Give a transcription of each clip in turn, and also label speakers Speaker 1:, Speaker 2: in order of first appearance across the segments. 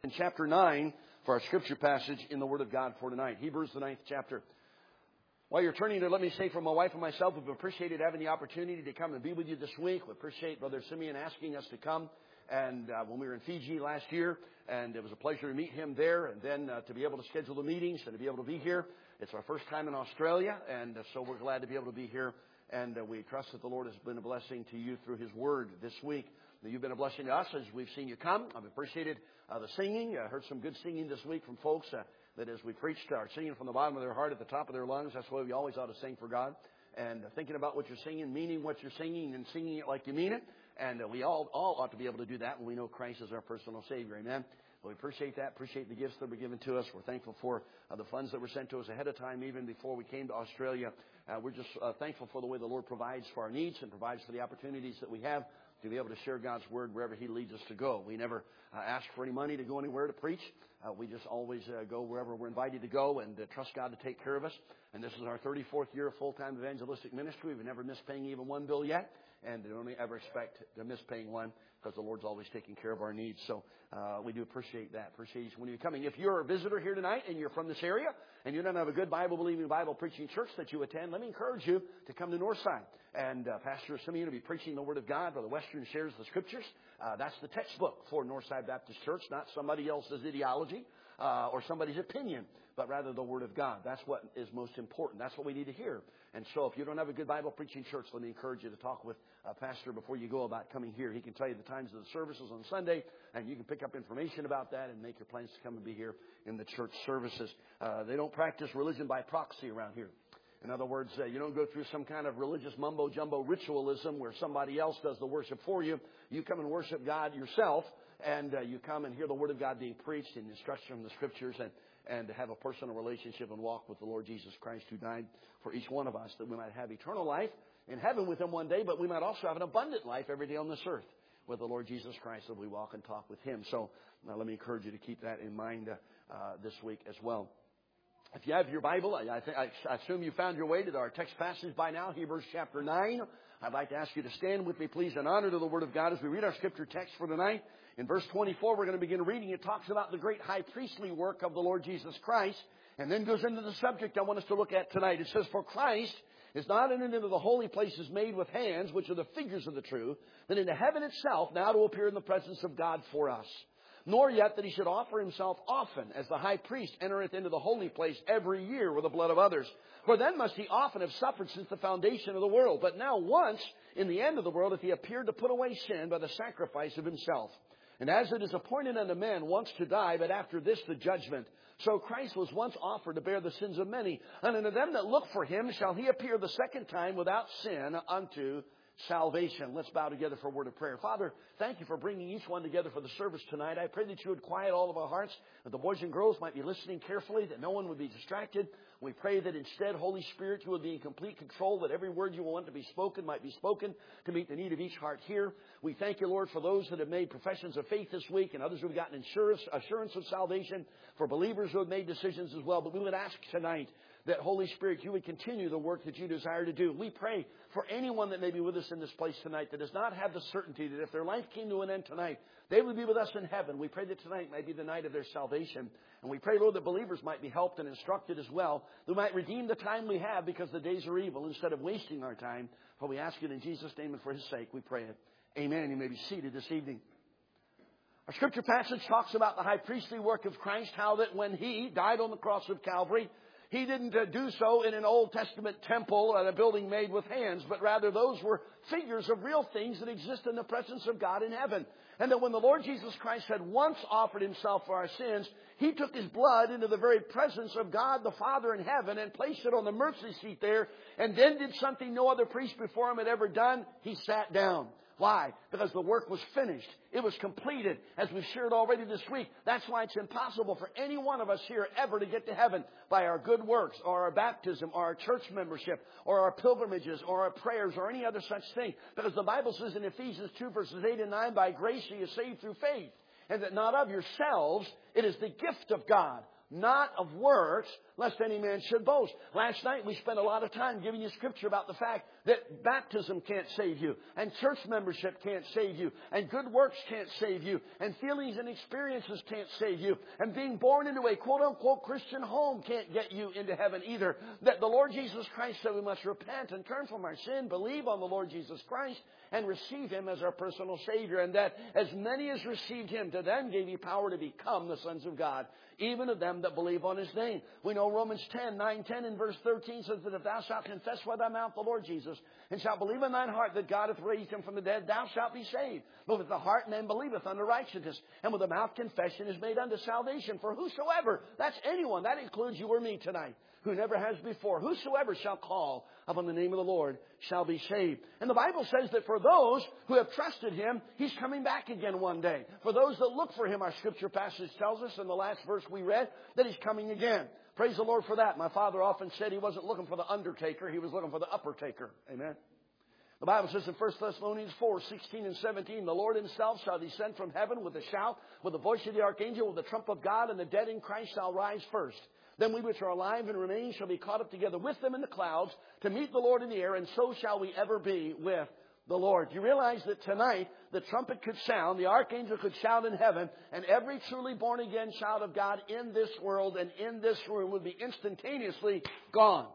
Speaker 1: In chapter 9 for our scripture passage in the Word of God for tonight. Hebrews, the 9th chapter. While you're turning there, let me say for my wife and myself, we've appreciated having the opportunity to come and be with you this week. We appreciate Brother Simeon asking us to come and when we were in Fiji last year, and it was a pleasure to meet him there, and then to be able to schedule the meetings and to be able to be here. It's our first time in Australia, and so we're glad to be able to be here, and we trust that the Lord has been a blessing to you through His Word this week. That you've been a blessing to us as we've seen you come. I've appreciated the singing. I heard some good singing this week from folks that as we preached are singing from the bottom of their heart at the top of their lungs. That's why we always ought to sing for God. And thinking about what you're singing, meaning what you're singing, and singing it like you mean it. And we all ought to be able to do that when we know Christ is our personal Savior. Amen. Well, we appreciate that. Appreciate the gifts that were given to us. We're thankful for the funds that were sent to us ahead of time, even before we came to Australia. We're just thankful for the way the Lord provides for our needs and provides for the opportunities that we have to be able to share God's Word wherever He leads us to go. We never ask for any money to go anywhere to preach. We just always go wherever we're invited to go and trust God to take care of us. And this is our 34th year of full-time evangelistic ministry. We've never missed paying even one bill yet, and don't ever expect to miss paying one because the Lord's always taking care of our needs. So we do appreciate that. Appreciate each one of you coming. If you're a visitor here tonight and you're from this area and you don't have a good Bible-believing, Bible-preaching church that you attend, let me encourage you to come to Northside. And Pastor Simeon will be preaching the Word of God. Brother Western shares the Scriptures. That's the textbook for Northside Baptist Church, not somebody else's ideology or somebody's opinion, but rather the Word of God. That's what is most important. That's what we need to hear. And so if you don't have a good Bible-preaching church, let me encourage you to talk with Pastor before you go about coming here. He can tell you the times of the services on Sunday, and you can pick up information about that and make your plans to come and be here in the church services. They don't practice religion by proxy around here. In other words, you don't go through some kind of religious mumbo-jumbo ritualism where somebody else does the worship for you. You come and worship God yourself, and you come and hear the Word of God being preached and instruction from the Scriptures and to have a personal relationship and walk with the Lord Jesus Christ who died for each one of us that we might have eternal life in heaven with Him one day, but we might also have an abundant life every day on this earth with the Lord Jesus Christ as we walk and talk with Him. So let me encourage you to keep that in mind this week as well. If you have your Bible, I assume you found your way to our text passage by now, Hebrews chapter 9. I'd like to ask you to stand with me, please, in honor to the Word of God as we read our Scripture text for tonight. In verse 24, we're going to begin reading. It talks about the great high priestly work of the Lord Jesus Christ, and then goes into the subject I want us to look at tonight. It says, "For Christ is not entered into the holy places made with hands, which are the figures of the true, but into heaven itself, now to appear in the presence of God for us. Nor yet that He should offer Himself often, as the high priest entereth into the holy place every year with the blood of others. For then must He often have suffered since the foundation of the world. But now once, in the end of the world, hath He appeared to put away sin by the sacrifice of Himself. And as it is appointed unto men once to die, but after this the judgment, so Christ was once offered to bear the sins of many. And unto them that look for Him shall He appear the second time without sin unto salvation." Let's bow together for a word of prayer. Father, thank You for bringing each one together for the service tonight. I pray that You would quiet all of our hearts, that the boys and girls might be listening carefully, that no one would be distracted. We pray that instead, Holy Spirit, You would be in complete control, that every word You want to be spoken might be spoken to meet the need of each heart here. We thank You, Lord, for those that have made professions of faith this week and others who have gotten assurance of salvation, for believers who have made decisions as well. But we would ask tonight that, Holy Spirit, You would continue the work that You desire to do. We pray for anyone that may be with us in this place tonight that does not have the certainty that if their life came to an end tonight, they would be with us in heaven. We pray that tonight might be the night of their salvation. And we pray, Lord, that believers might be helped and instructed as well. They might redeem the time we have because the days are evil instead of wasting our time. For we ask it in Jesus' name and for His sake, we pray it. Amen. You may be seated this evening. Our scripture passage talks about the high priestly work of Christ, how that when He died on the cross of Calvary, He didn't do so in an Old Testament temple and a building made with hands, but rather those were figures of real things that exist in the presence of God in heaven. And that when the Lord Jesus Christ had once offered Himself for our sins, He took His blood into the very presence of God the Father in heaven and placed it on the mercy seat there, and then did something no other priest before Him had ever done. He sat down. Why? Because the work was finished. It was completed, as we've shared already this week. That's why it's impossible for any one of us here ever to get to heaven by our good works or our baptism or our church membership or our pilgrimages or our prayers or any other such thing. Because the Bible says in Ephesians 2 verses 8 and 9, "By grace ye are saved through faith, and that not of yourselves, it is the gift of God, not of works, lest any man should boast. Last night we spent a lot of time giving you scripture about the fact that baptism can't save you, and church membership can't save you, and good works can't save you, and feelings and experiences can't save you, and being born into a quote-unquote Christian home can't get you into heaven either. That the Lord Jesus Christ said we must repent and turn from our sin, believe on the Lord Jesus Christ, and receive Him as our personal Savior, and that as many as received Him, to them gave He power to become the sons of God, even of them that believe on His name. We know Romans 9:10 and verse 13 says that if thou shalt confess with thy mouth the Lord Jesus, and shalt believe in thine heart that God hath raised Him from the dead, thou shalt be saved. But with the heart man believeth unto righteousness, and with the mouth confession is made unto salvation. For whosoever, that's anyone, that includes you or me tonight, who never has before, whosoever shall call upon the name of the Lord shall be saved. And the Bible says that for those who have trusted Him, He's coming back again one day. For those that look for Him, our scripture passage tells us in the last verse we read that He's coming again. Praise the Lord for that. My father often said he wasn't looking for the undertaker, he was looking for the upper taker. Amen. The Bible says in 1 Thessalonians 4:16 and 17, the Lord Himself shall descend from heaven with a shout, with the voice of the archangel, with the trump of God, and the dead in Christ shall rise first. Then we which are alive and remain shall be caught up together with them in the clouds to meet the Lord in the air, and so shall we ever be with the Lord. You realize that tonight the trumpet could sound, the archangel could shout in heaven, and every truly born again child of God in this world and in this room would be instantaneously gone,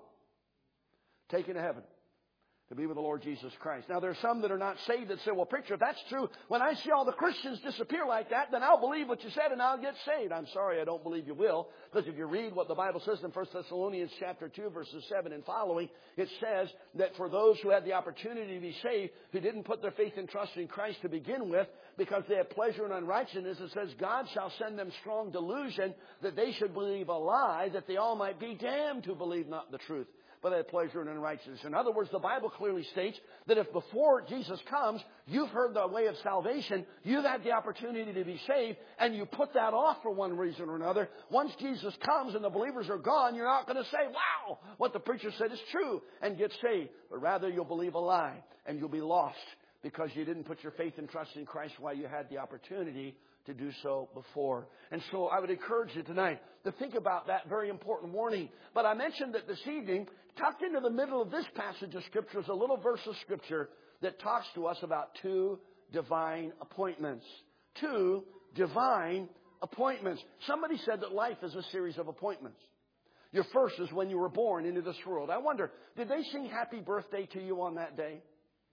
Speaker 1: taken to heaven to be with the Lord Jesus Christ. Now, there are some that are not saved that say, well, preacher, if that's true, when I see all the Christians disappear like that, then I'll believe what you said and I'll get saved. I'm sorry, I don't believe you will. Because if you read what the Bible says in 1 Thessalonians chapter 2, verses 7 and following, it says that for those who had the opportunity to be saved, who didn't put their faith and trust in Christ to begin with, because they had pleasure in unrighteousness, it says, God shall send them strong delusion that they should believe a lie, that they all might be damned who believe not the truth, but had pleasure in unrighteousness. In other words, the Bible clearly states that if before Jesus comes, you've heard the way of salvation, you've had the opportunity to be saved, and you put that off for one reason or another, once Jesus comes and the believers are gone, you're not going to say, wow, what the preacher said is true, and get saved. But rather, you'll believe a lie, and you'll be lost because you didn't put your faith and trust in Christ while you had the opportunity to do so before. And so I would encourage you tonight to think about that very important warning. But I mentioned that this evening, tucked into the middle of this passage of Scripture is a little verse of Scripture that talks to us about two divine appointments. Two divine appointments. Somebody said that life is a series of appointments. Your first is when you were born into this world. I wonder, did they sing happy birthday to you on that day?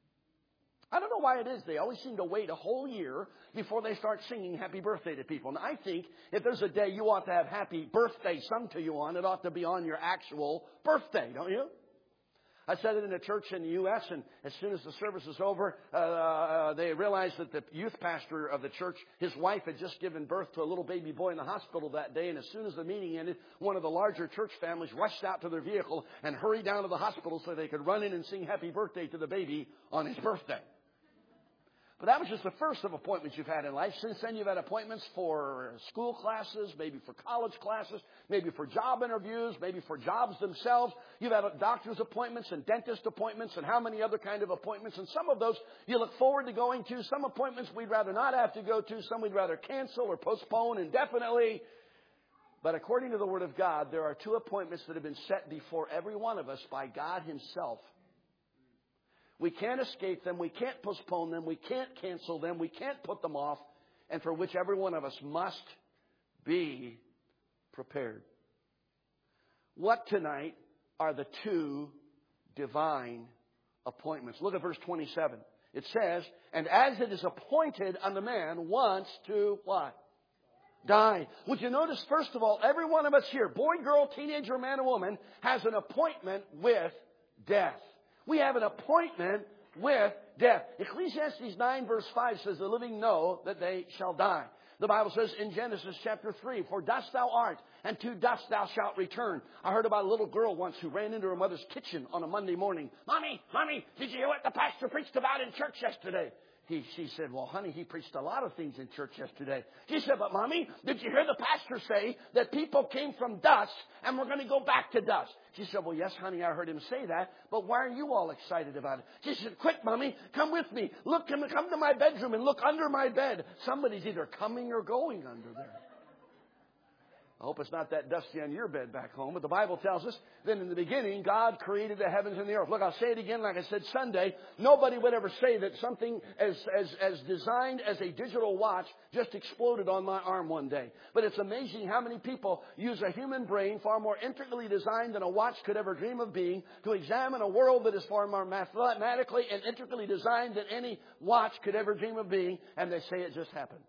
Speaker 1: I don't know why it is. They always seem to wait a whole year before they start singing happy birthday to people. And I think if there's a day you ought to have happy birthday sung to you on, it ought to be on your actual birthday, don't you? I said it in a church in the U.S., and as soon as the service was over, they realized that the youth pastor of the church, his wife had just given birth to a little baby boy in the hospital that day, and as soon as the meeting ended, one of the larger church families rushed out to their vehicle and hurried down to the hospital so they could run in and sing happy birthday to the baby on his birthday. But that was just the first of appointments you've had in life. Since then, you've had appointments for school classes, maybe for college classes, maybe for job interviews, maybe for jobs themselves. You've had doctor's appointments and dentist appointments and how many other kind of appointments. And some of those you look forward to going to. Some appointments we'd rather not have to go to. Some we'd rather cancel or postpone indefinitely. But according to the Word of God, there are two appointments that have been set before every one of us by God Himself. We can't escape them. We can't postpone them. We can't cancel them. We can't put them off. And for which every one of us must be prepared. What tonight are the two divine appointments? Look at verse 27. It says, and as it is appointed unto man once to what? Die. Would you notice, first of all, every one of us here, boy, girl, teenager, man, or woman, has an appointment with death. We have an appointment with death. Ecclesiastes 9 verse 5 says, the living know that they shall die. The Bible says in Genesis chapter 3, for dust thou art, and to dust thou shalt return. I heard about a little girl once who ran into her mother's kitchen on a Monday morning. Mommy, did you hear what the pastor preached about in church yesterday? She said, well, honey, he preached a lot of things in church yesterday. She said, but Mommy, did you hear the pastor say that people came from dust and we're going to go back to dust? She said, well, yes, honey, I heard him say that, but why are you all excited about it? She said, quick, Mommy, come with me. Look, come to my bedroom and look under my bed. Somebody's either coming or going under there. I hope it's not that dusty on your bed back home. But the Bible tells us that in the beginning, God created the heavens and the earth. Look, I'll say it again like I said Sunday. Nobody would ever say that something as designed as a digital watch just exploded on my arm one day. But it's amazing how many people use a human brain far more intricately designed than a watch could ever dream of being to examine a world that is far more mathematically and intricately designed than any watch could ever dream of being. And they say it just happened.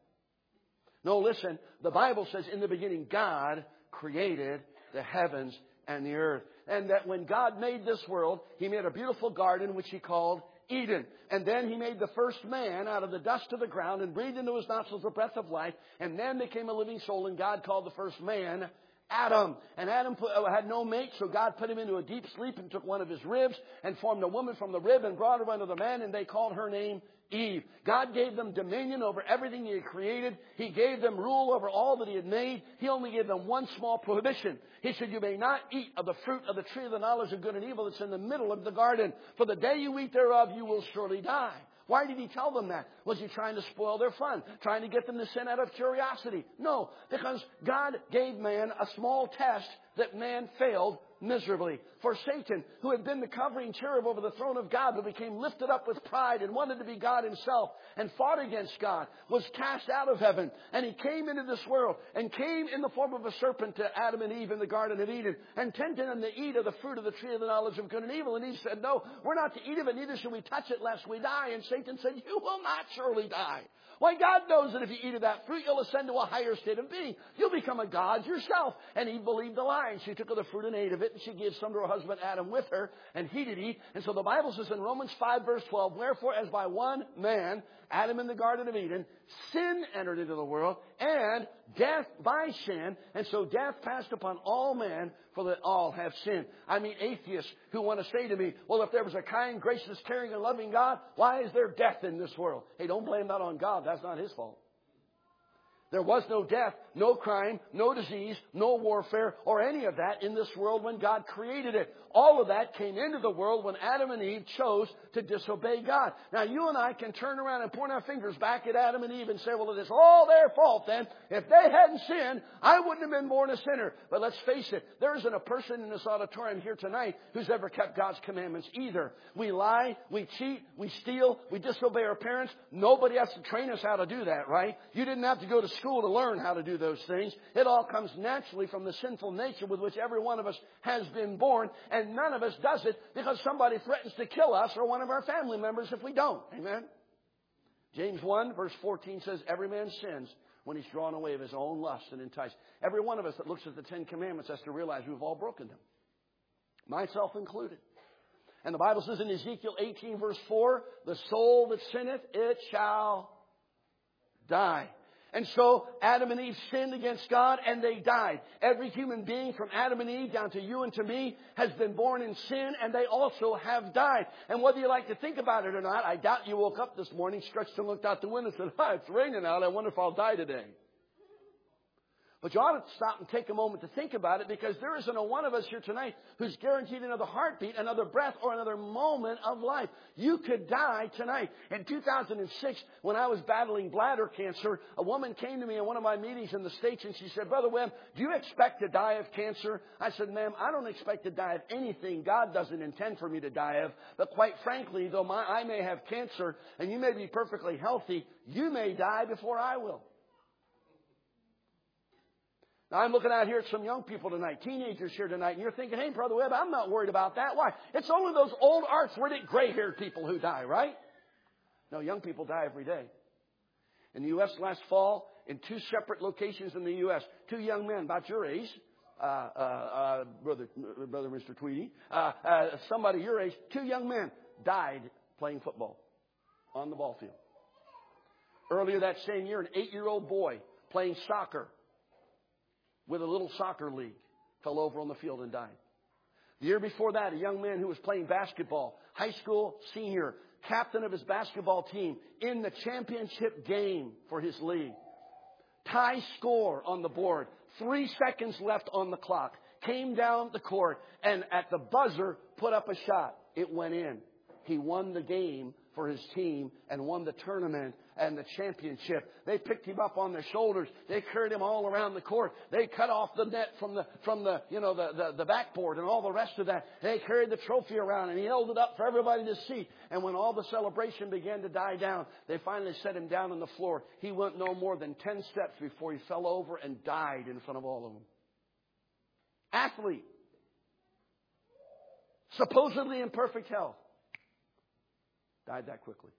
Speaker 1: No, listen, the Bible says in the beginning, God created the heavens and the earth. And that when God made this world, He made a beautiful garden which He called Eden. And then He made the first man out of the dust of the ground and breathed into his nostrils the breath of life. And man became a living soul, and God called the first man Adam. And Adam had no mate, so God put him into a deep sleep and took one of his ribs and formed a woman from the rib and brought her unto the man, and they called her name Eve. God gave them dominion over everything He had created. He gave them rule over all that He had made. He only gave them one small prohibition. He said, you may not eat of the fruit of the tree of the knowledge of good and evil that's in the middle of the garden. For the day you eat thereof, you will surely die. Why did He tell them that? Was He trying to spoil their fun? Trying to get them to sin out of curiosity? No, because God gave man a small test that man failed miserably. For Satan, who had been the covering cherub over the throne of God, but became lifted up with pride and wanted to be God himself and fought against God, was cast out of heaven. And he came into this world and came in the form of a serpent to Adam and Eve in the Garden of Eden and tempted them to eat of the fruit of the tree of the knowledge of good and evil. And Eve said, no, we're not to eat of it, neither should we touch it lest we die. And Satan said, you will not surely die. Why, God knows that if you eat of that fruit, you'll ascend to a higher state of being. You'll become a God yourself. And Eve believed the lie. And she took of the fruit and ate of it. And she gave some to her husband Adam with her. And he did eat. And so the Bible says in Romans 5 verse 12, wherefore as by one man, Adam in the Garden of Eden, sin entered into the world, and death by sin. And so death passed upon all men, for that all have sinned. I mean atheists who want to say to me, well, if there was a kind, gracious, caring, and loving God, why is there death in this world? Hey, don't blame that on God. That's not His fault. There was no death, no crime, no disease, no warfare, or any of that in this world when God created it. All of that came into the world when Adam and Eve chose to disobey God. Now, you and I can turn around and point our fingers back at Adam and Eve and say, well, it is all their fault then. If they hadn't sinned, I wouldn't have been born a sinner. But let's face it, there isn't a person in this auditorium here tonight who's ever kept God's commandments either. We lie, we cheat, we steal, we disobey our parents. Nobody has to train us how to do that, right? You didn't have to go to school to learn how to do those things. It all comes naturally from the sinful nature with which every one of us has been born. And none of us does it because somebody threatens to kill us or one of our family members if we don't. Amen? James 1 verse 14 says, every man sins when he's drawn away of his own lust and enticed. Every one of us that looks at the Ten Commandments has to realize we've all broken them. Myself included. And the Bible says in Ezekiel 18 verse 4, the soul that sinneth, it shall die. And so Adam and Eve sinned against God and they died. Every human being from Adam and Eve down to you and to me has been born in sin, and they also have died. And whether you like to think about it or not, I doubt you woke up this morning, stretched and looked out the window and said, it's raining out. I wonder if I'll die today. But you ought to stop and take a moment to think about it, because there isn't a one of us here tonight who's guaranteed another heartbeat, another breath, or another moment of life. You could die tonight. In 2006, when I was battling bladder cancer, a woman came to me in one of my meetings in the States and she said, Brother Webb, do you expect to die of cancer? I said, ma'am, I don't expect to die of anything God doesn't intend for me to die of. But quite frankly, though I may have cancer and you may be perfectly healthy, you may die before I will. Now, I'm looking out here at some young people tonight, teenagers here tonight, and you're thinking, hey, Brother Webb, I'm not worried about that. Why? It's only those old arthritic, gray-haired people who die, right? No, young people die every day. In the U.S. last fall, in 2 separate locations in the U.S., 2 young men about your age, brother Mr. Tweedy, somebody your age, 2 young men died playing football on the ball field. Earlier that same year, an 8-year-old boy playing soccer with a little soccer league fell over on the field and died. The year before that, a young man who was playing basketball, high school senior, captain of his basketball team, in the championship game for his league. Tie score on the board. 3 seconds left on the clock. Came down the court and at the buzzer put up a shot. It went in. He won the game for his team and won the tournament and the championship. They picked him up on their shoulders. They carried him all around the court. They cut off the net from the backboard and all the rest of that. They carried the trophy around and he held it up for everybody to see. And when all the celebration began to die down, they finally set him down on the floor. He went no more than 10 steps before he fell over and died in front of all of them. Athlete. Supposedly in perfect health. Died that quickly.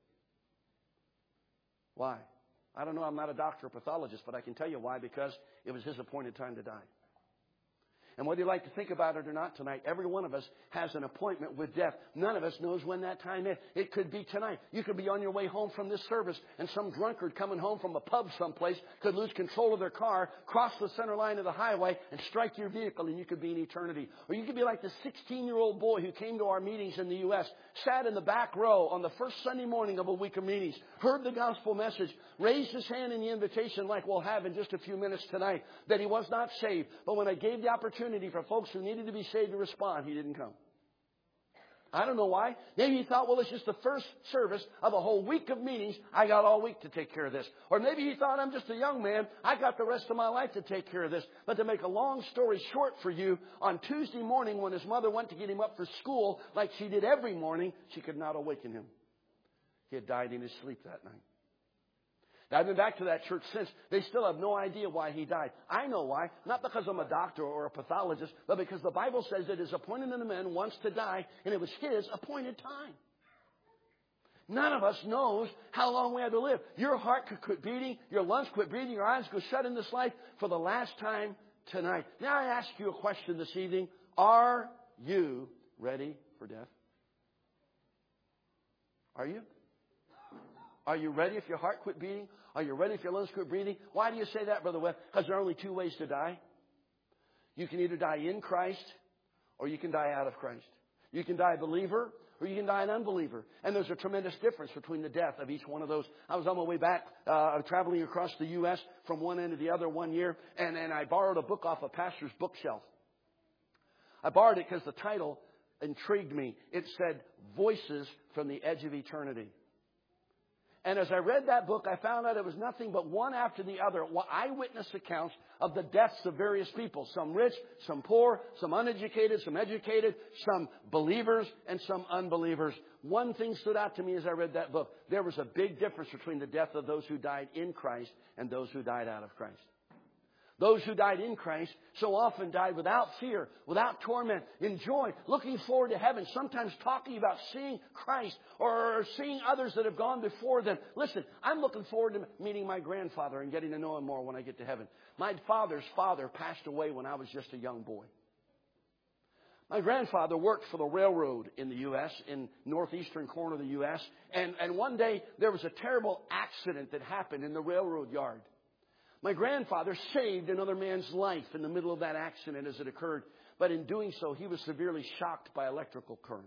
Speaker 1: Why? I don't know. I'm not a doctor or pathologist, but I can tell you why. Because it was his appointed time to die. And whether you like to think about it or not tonight, every one of us has an appointment with death. None of us knows when that time is. It could be tonight. You could be on your way home from this service, and some drunkard coming home from a pub someplace could lose control of their car, cross the center line of the highway, and strike your vehicle, and you could be in eternity. Or you could be like the 16-year-old boy who came to our meetings in the U.S., sat in the back row on the first Sunday morning of a week of meetings, heard the gospel message, raised his hand in the invitation like we'll have in just a few minutes tonight, that he was not saved. But when I gave the opportunity for folks who needed to be saved to respond, he didn't come. I don't know why. Maybe he thought, well, it's just the first service of a whole week of meetings. I got all week to take care of this. Or maybe he thought, I'm just a young man. I got the rest of my life to take care of this. But to make a long story short for you, on Tuesday morning when his mother went to get him up for school, like she did every morning, she could not awaken him. He had died in his sleep that night. Now, I've been back to that church since. They still have no idea why he died. I know why. Not because I'm a doctor or a pathologist, but because the Bible says it is appointed unto man once to die, and it was his appointed time. None of us knows how long we have to live. Your heart could quit beating, your lungs quit breathing, your eyes go shut in this life for the last time tonight. Now I ask you a question this evening. Are you ready for death? Are you? Are you ready if your heart quit beating? Are you ready if your lungs quit breathing? Why do you say that, Brother Webb? Because there are only two ways to die. You can either die in Christ or you can die out of Christ. You can die a believer or you can die an unbeliever. And there's a tremendous difference between the death of each one of those. I was on my way back, traveling across the U.S. from one end to the other one year, and I borrowed a book off a pastor's bookshelf. I borrowed it because the title intrigued me. It said, Voices from the Edge of Eternity. And as I read that book, I found out it was nothing but one after the other eyewitness accounts of the deaths of various people. Some rich, some poor, some uneducated, some educated, some believers, and some unbelievers. One thing stood out to me as I read that book. There was a big difference between the death of those who died in Christ and those who died out of Christ. Those who died in Christ so often died without fear, without torment, in joy, looking forward to heaven, sometimes talking about seeing Christ or seeing others that have gone before them. Listen, I'm looking forward to meeting my grandfather and getting to know him more when I get to heaven. My father's father passed away when I was just a young boy. My grandfather worked for the railroad in the U.S., in northeastern corner of the U.S., and one day there was a terrible accident that happened in the railroad yard. My grandfather saved another man's life in the middle of that accident as it occurred. But in doing so, he was severely shocked by electrical current.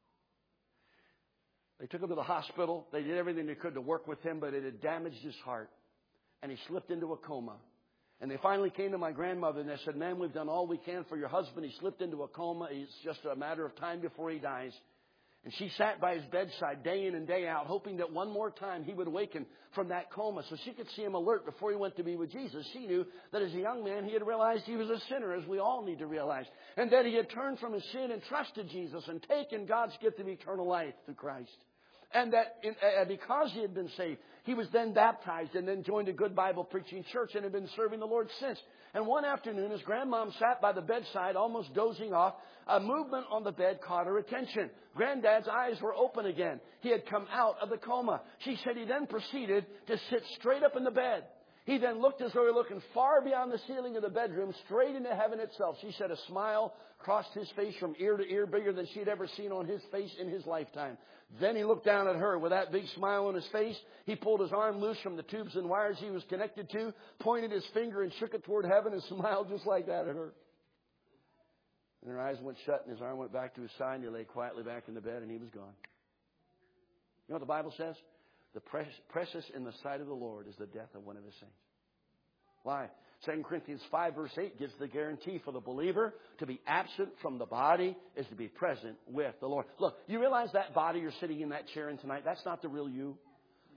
Speaker 1: They took him to the hospital. They did everything they could to work with him, but it had damaged his heart. And he slipped into a coma. And they finally came to my grandmother and they said, "Ma'am, we've done all we can for your husband. He slipped into a coma. It's just a matter of time before he dies." And she sat by his bedside day in and day out, hoping that one more time he would awaken from that coma so she could see him alert before he went to be with Jesus. She knew that as a young man, he had realized he was a sinner, as we all need to realize, and that he had turned from his sin and trusted Jesus and taken God's gift of eternal life through Christ. And that because he had been saved, he was then baptized and then joined a good Bible preaching church and had been serving the Lord since. And one afternoon, as Grandmom sat by the bedside, almost dozing off, a movement on the bed caught her attention. Granddad's eyes were open again. He had come out of the coma. She said he then proceeded to sit straight up in the bed. He then looked as though he were looking far beyond the ceiling of the bedroom, straight into heaven itself. She said a smile crossed his face from ear to ear, bigger than she'd ever seen on his face in his lifetime. Then he looked down at her with that big smile on his face. He pulled his arm loose from the tubes and wires he was connected to, pointed his finger and shook it toward heaven and smiled just like that at her. And her eyes went shut and his arm went back to his side and he lay quietly back in the bed and he was gone. You know what the Bible says? The precious in the sight of the Lord is the death of one of his saints. Why? 2 Corinthians 5 verse 8 gives the guarantee for the believer to be absent from the body is to be present with the Lord. Look, you realize that body you're sitting in that chair in tonight, that's not the real you.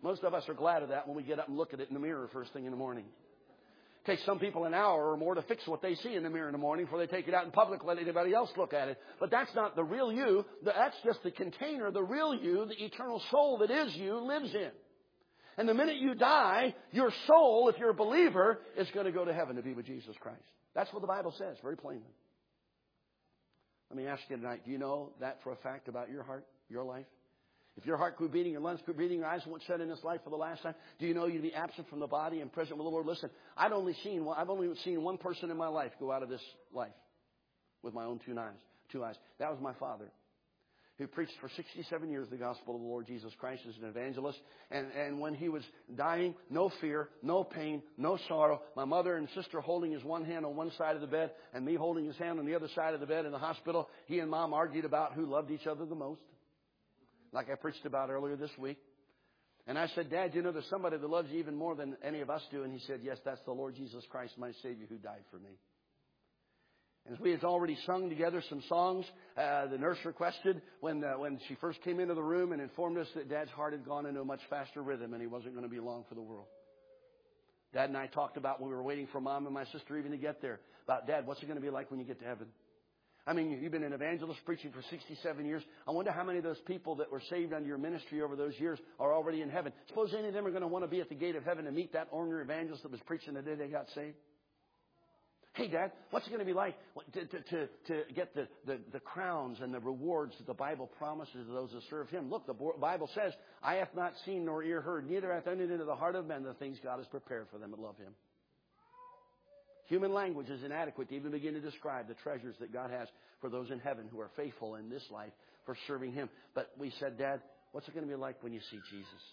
Speaker 1: Most of us are glad of that when we get up and look at it in the mirror first thing in the morning. It takes some people an hour or more to fix what they see in the mirror in the morning before they take it out in public, let anybody else look at it. But that's not the real you. That's just the container. The real you, the eternal soul that is you, lives in. And the minute you die, your soul, if you're a believer, is going to go to heaven to be with Jesus Christ. That's what the Bible says, very plainly. Let me ask you tonight, do you know that for a fact about your heart, your life? If your heart quit beating, your lungs quit beating, your eyes won't shut in this life for the last time, do you know you'd be absent from the body and present with the Lord? Listen, I've only seen one person in my life go out of this life with my own two eyes. That was my father, who preached for 67 years the gospel of the Lord Jesus Christ as an evangelist. And when he was dying, no fear, no pain, no sorrow. My mother and sister holding his one hand on one side of the bed and me holding his hand on the other side of the bed in the hospital. He and Mom argued about who loved each other the most, like I preached about earlier this week. And I said, Dad, you know there's somebody that loves you even more than any of us do. And he said, yes, that's the Lord Jesus Christ, my Savior, who died for me. And as we had already sung together some songs, the nurse requested when she first came into the room and informed us that Dad's heart had gone into a much faster rhythm and he wasn't going to be long for the world. Dad and I talked about when we were waiting for Mom and my sister even to get there, about, Dad, what's it going to be like when you get to heaven? I mean, you've been an evangelist preaching for 67 years. I wonder how many of those people that were saved under your ministry over those years are already in heaven. Suppose any of them are going to want to be at the gate of heaven and meet that ordinary evangelist that was preaching the day they got saved. Hey, Dad, what's it going to be like to get the crowns and the rewards that the Bible promises to those that serve Him? Look, the Bible says, I have not seen nor ear heard, neither hath entered into the heart of men the things God has prepared for them that love Him. Human language is inadequate to even begin to describe the treasures that God has for those in heaven who are faithful in this life for serving Him. But we said, Dad, what's it going to be like when you see Jesus?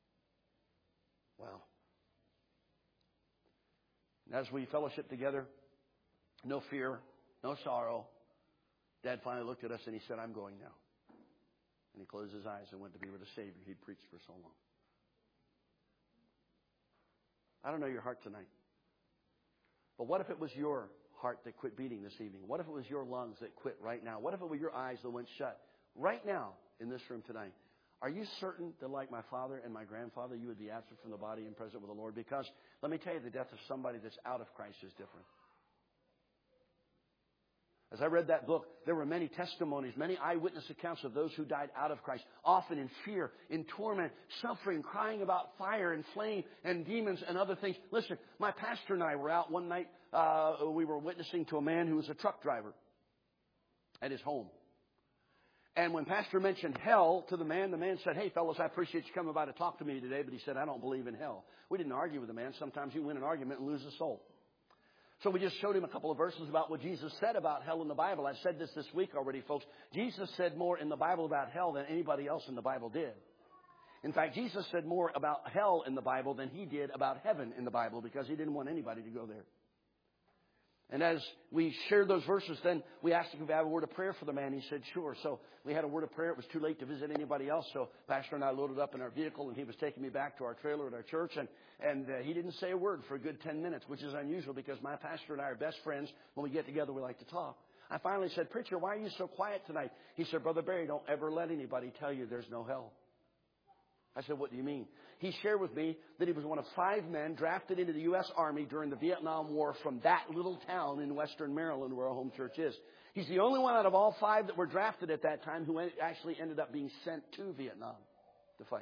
Speaker 1: Well, as we fellowship together, no fear, no sorrow, Dad finally looked at us and he said, I'm going now. And he closed his eyes and went to be with the Savior he'd preached for so long. I don't know your heart tonight. But what if it was your heart that quit beating this evening? What if it was your lungs that quit right now? What if it were your eyes that went shut right now in this room tonight? Are you certain that like my father and my grandfather, you would be absent from the body and present with the Lord? Because let me tell you, the death of somebody that's out of Christ is different. As I read that book, there were many testimonies, many eyewitness accounts of those who died out of Christ, often in fear, in torment, suffering, crying about fire and flame and demons and other things. Listen, my pastor and I were out one night. We were witnessing to a man who was a truck driver at his home. And when Pastor mentioned hell to the man said, hey, fellas, I appreciate you coming by to talk to me today. But he said, I don't believe in hell. We didn't argue with the man. Sometimes you win an argument and lose a soul. So we just showed him a couple of verses about what Jesus said about hell in the Bible. I've said this week already, folks. Jesus said more in the Bible about hell than anybody else in the Bible did. In fact, Jesus said more about hell in the Bible than he did about heaven in the Bible because he didn't want anybody to go there. And as we shared those verses, then we asked him if we have a word of prayer for the man. He said, sure. So we had a word of prayer. It was too late to visit anybody else. So Pastor and I loaded up in our vehicle, and he was taking me back to our trailer at our church. And he didn't say a word for a good 10 minutes, which is unusual because my pastor and I are best friends. When we get together, we like to talk. I finally said, Preacher, why are you so quiet tonight? He said, Brother Barry, don't ever let anybody tell you there's no hell. I said, what do you mean? He shared with me that he was one of 5 men drafted into the U.S. Army during the Vietnam War from that little town in western Maryland where our home church is. He's the only one out of all 5 that were drafted at that time who actually ended up being sent to Vietnam to fight.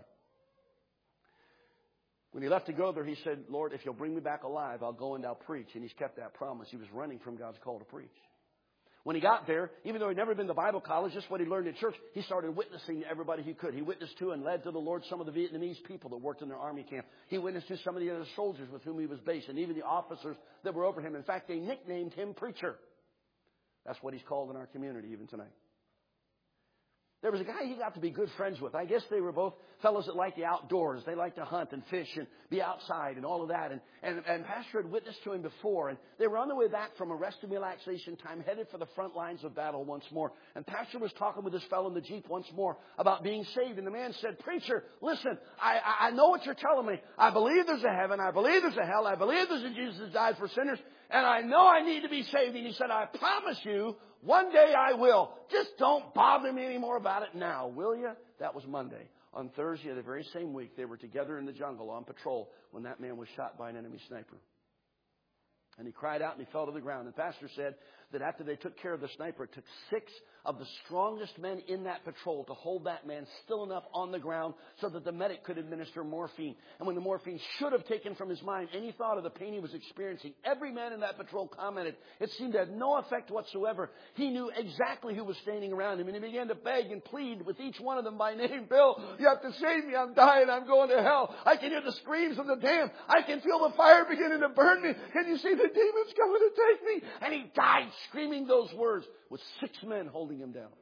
Speaker 1: When he left to go there, he said, Lord, if you'll bring me back alive, I'll go and I'll preach. And he's kept that promise. He was running from God's call to preach. When he got there, even though he'd never been to Bible college, just what he learned in church, he started witnessing to everybody he could. He witnessed to and led to the Lord some of the Vietnamese people that worked in their army camp. He witnessed to some of the other soldiers with whom he was based, and even the officers that were over him. In fact, they nicknamed him Preacher. That's what he's called in our community even tonight. There was a guy he got to be good friends with. I guess they were both fellows that liked the outdoors. They liked to hunt and fish and be outside and all of that. And Pastor had witnessed to him before. And they were on their way back from a rest and relaxation time, headed for the front lines of battle once more. And Pastor was talking with this fellow in the Jeep once more about being saved. And the man said, Preacher, listen, I know what you're telling me. I believe there's a heaven. I believe there's a hell. I believe there's a Jesus that died for sinners. And I know I need to be saved. And he said, I promise you, one day I will. Just don't bother me anymore about it now, will you? That was Monday. On Thursday of the very same week, they were together in the jungle on patrol when that man was shot by an enemy sniper. And he cried out and he fell to the ground. And the pastor said that after they took care of the sniper, it took 6 of the strongest men in that patrol to hold that man still enough on the ground so that the medic could administer morphine. And when the morphine should have taken from his mind any thought of the pain he was experiencing, every man in that patrol commented it seemed to have no effect whatsoever. He knew exactly who was standing around him, and he began to beg and plead with each one of them by name. Bill, you have to save me. I'm dying. I'm going to hell. I can hear the screams of the damned. I can feel the fire beginning to burn me. Can you see the demons coming to take me? And he died screaming those words with 6 men holding him down.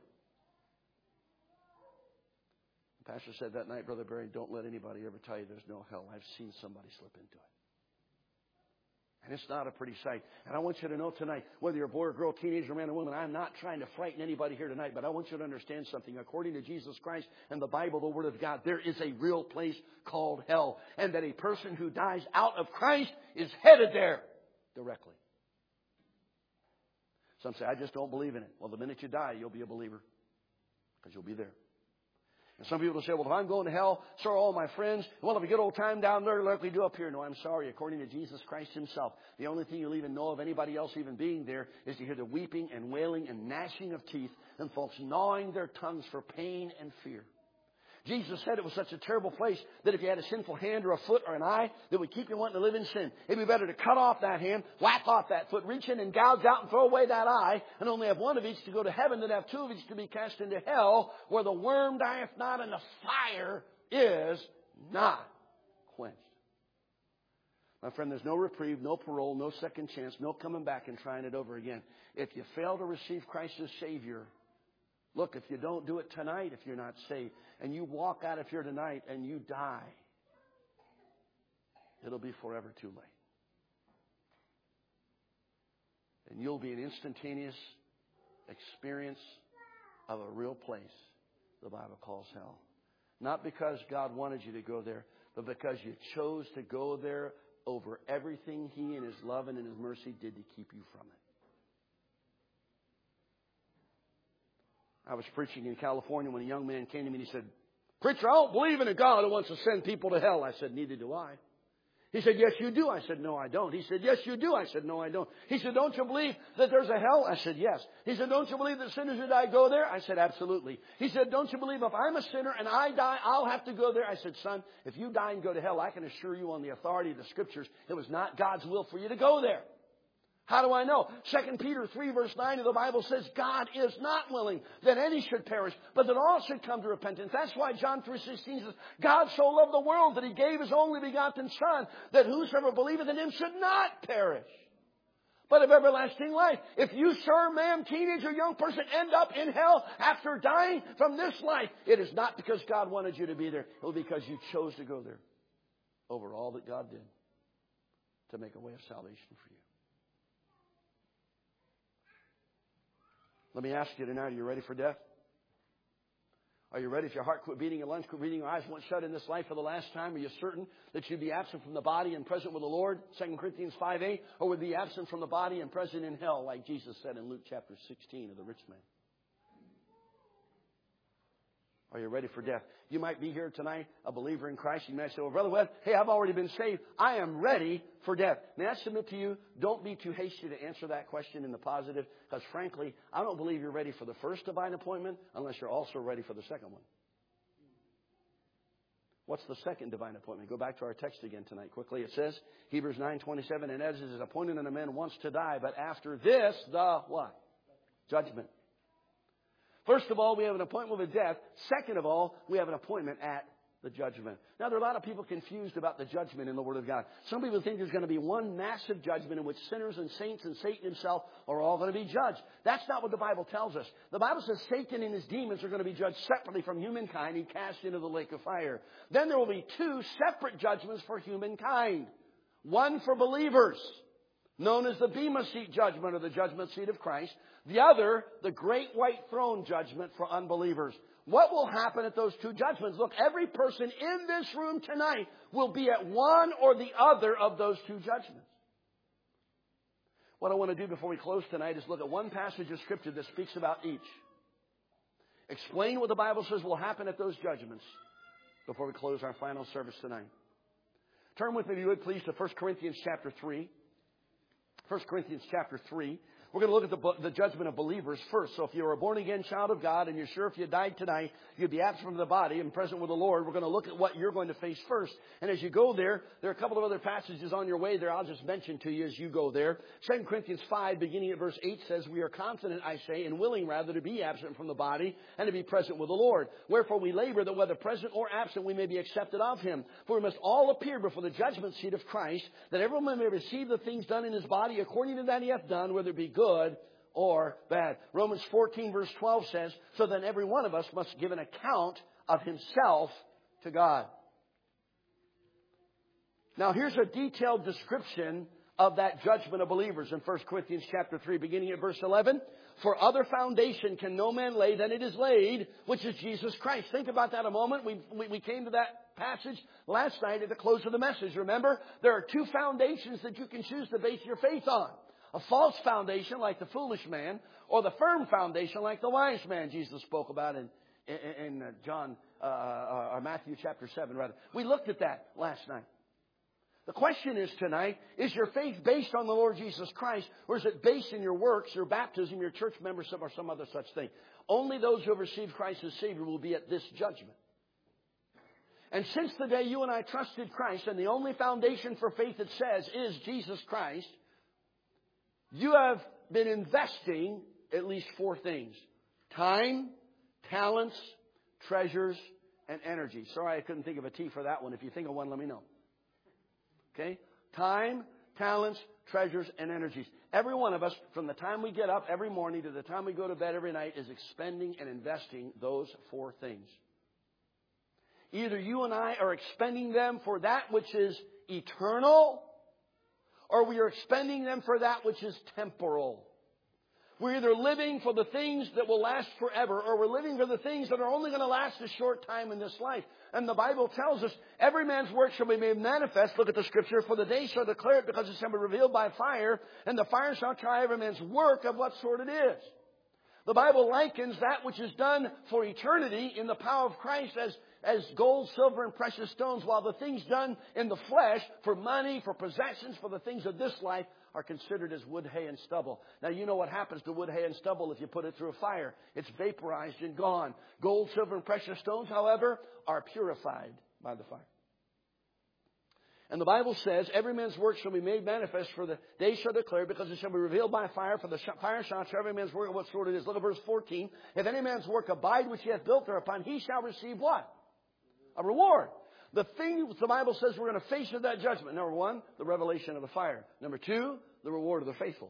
Speaker 1: The pastor said that night, Brother Barry, don't let anybody ever tell you there's no hell. I've seen somebody slip into it. And it's not a pretty sight. And I want you to know tonight, whether you're a boy or girl, teenager, man or woman, I'm not trying to frighten anybody here tonight, but I want you to understand something. According to Jesus Christ and the Bible, the Word of God, there is a real place called hell. And that a person who dies out of Christ is headed there directly. Some say, I just don't believe in it. Well, the minute you die, you'll be a believer because you'll be there. And some people will say, well, if I'm going to hell, so are all my friends. Well, if we get old time down there, like we do up here. No, I'm sorry. According to Jesus Christ himself, the only thing you'll even know of anybody else even being there is to hear the weeping and wailing and gnashing of teeth and folks gnawing their tongues for pain and fear. Jesus said it was such a terrible place that if you had a sinful hand or a foot or an eye that would keep you wanting to live in sin, it'd be better to cut off that hand, whack off that foot, reach in and gouge out and throw away that eye, and only have one of each to go to heaven than have 2 of each to be cast into hell, where the worm dieth not and the fire is not quenched. My friend, there's no reprieve, no parole, no second chance, no coming back and trying it over again. If you fail to receive Christ as Savior, look, if you don't do it tonight, if you're not saved, and you walk out of here tonight and you die, it'll be forever too late. And you'll be an instantaneous experience of a real place the Bible calls hell. Not because God wanted you to go there, but because you chose to go there over everything He in His love and in His mercy did to keep you from it. I was preaching in California when a young man came to me and he said, Preacher, I don't believe in a God who wants to send people to hell. I said, neither do I. He said, yes, you do. I said, no, I don't. He said, yes, you do. I said, no, I don't. He said, don't you believe that there's a hell? I said, yes. He said, don't you believe that sinners who die go there? I said, absolutely. He said, don't you believe if I'm a sinner and I die, I'll have to go there? I said, son, if you die and go to hell, I can assure you on the authority of the Scriptures, it was not God's will for you to go there. How do I know? 2 Peter 3 verse 9 of the Bible says God is not willing that any should perish, but that all should come to repentance. That's why John 3:16 says, God so loved the world that He gave His only begotten Son, that whosoever believeth in Him should not perish, but have everlasting life. If you, sir, ma'am, teenager, young person, end up in hell after dying from this life, it is not because God wanted you to be there. It was because you chose to go there over all that God did to make a way of salvation for you. Let me ask you tonight, are you ready for death? Are you ready? If your heart quit beating, your lungs quit beating, your eyes won't shut in this life for the last time, are you certain that you'd be absent from the body and present with the Lord, 2 Corinthians 5:8, or would be absent from the body and present in hell, like Jesus said in Luke chapter 16 of the rich man? Are you ready for death? You might be here tonight, a believer in Christ. You might say, well, Brother Webb, hey, I've already been saved. I am ready for death. May I submit to you, don't be too hasty to answer that question in the positive, because frankly, I don't believe you're ready for the first divine appointment unless you're also ready for the second one. What's the second divine appointment? Go back to our text again tonight quickly. It says, Hebrews 9:27, and as it is appointed unto man once to die, but after this, the what? Judgment. First of all, we have an appointment with death. Second of all, we have an appointment at the judgment. Now, there are a lot of people confused about the judgment in the Word of God. Some people think there's going to be one massive judgment in which sinners and saints and Satan himself are all going to be judged. That's not what the Bible tells us. The Bible says Satan and his demons are going to be judged separately from humankind and cast into the lake of fire. Then there will be 2 separate judgments for humankind. One for believers, known as the Bema Seat judgment or the judgment seat of Christ. The other, the great white throne judgment for unbelievers. What will happen at those 2 judgments? Look, every person in this room tonight will be at one or the other of those 2 judgments. What I want to do before we close tonight is look at one passage of Scripture that speaks about each. Explain what the Bible says will happen at those judgments. before we close our final service tonight. Turn with me, if you would, please, to 1 Corinthians chapter 3. 1 Corinthians chapter 3. We're going to look at the judgment of believers first. So if you're a born-again child of God and you're sure if you died tonight, you'd be absent from the body and present with the Lord, we're going to look at what you're going to face first. And as you go there are a couple of other passages on your way there I'll just mention to you as you go there. 2 Corinthians 5, beginning at verse 8, says, "We are confident, I say, and willing rather to be absent from the body and to be present with the Lord. Wherefore we labor that whether present or absent we may be accepted of Him. For we must all appear before the judgment seat of Christ, that everyone may receive the things done in his body according to that he hath done, whether it be good or bad." Romans 14 verse 12 says, "So then every one of us must give an account of himself to God." Now here's a detailed description of that judgment of believers in 1 Corinthians chapter 3, beginning at verse 11. "For other foundation can no man lay than it is laid, which is Jesus Christ." Think about that a moment. We came to that passage last night at the close of the message. Remember, there are two foundations that you can choose to base your faith on. A false foundation like the foolish man, or the firm foundation like the wise man Jesus spoke about in Matthew chapter 7, rather. We looked at that last night. The question is tonight, is your faith based on the Lord Jesus Christ, or is it based in your works, your baptism, your church membership, or some other such thing? Only those who have received Christ as Savior will be at this judgment. And since the day you and I trusted Christ, and the only foundation for faith it says is Jesus Christ, you have been investing at least four things: time, talents, treasures, and energy. Sorry, I couldn't think of a T for that one. If you think of one, let me know. Okay? Time, talents, treasures, and energies. Every one of us, from the time we get up every morning to the time we go to bed every night, is expending and investing those four things. Either you and I are expending them for that which is eternal, or we are expending them for that which is temporal. We're either living for the things that will last forever, or we're living for the things that are only going to last a short time in this life. And the Bible tells us, every man's work shall be made manifest. Look at the Scripture. "For the day shall declare it, because it shall be revealed by fire, and the fire shall try every man's work of what sort it is." The Bible likens that which is done for eternity in the power of Christ as gold, silver, and precious stones, while the things done in the flesh for money, for possessions, for the things of this life are considered as wood, hay, and stubble. Now, you know what happens to wood, hay, and stubble if you put it through a fire. It's vaporized and gone. Gold, silver, and precious stones, however, are purified by the fire. And the Bible says, "Every man's work shall be made manifest, for the day shall declare, because it shall be revealed by fire, for the fire shall try every man's work of what sort it is." Look at verse 14. "If any man's work abide which he hath built thereupon, he shall receive" what? A reward. The thing the Bible says we're going to face at that judgment. Number one, the revelation of the fire. Number two, the reward of the faithful.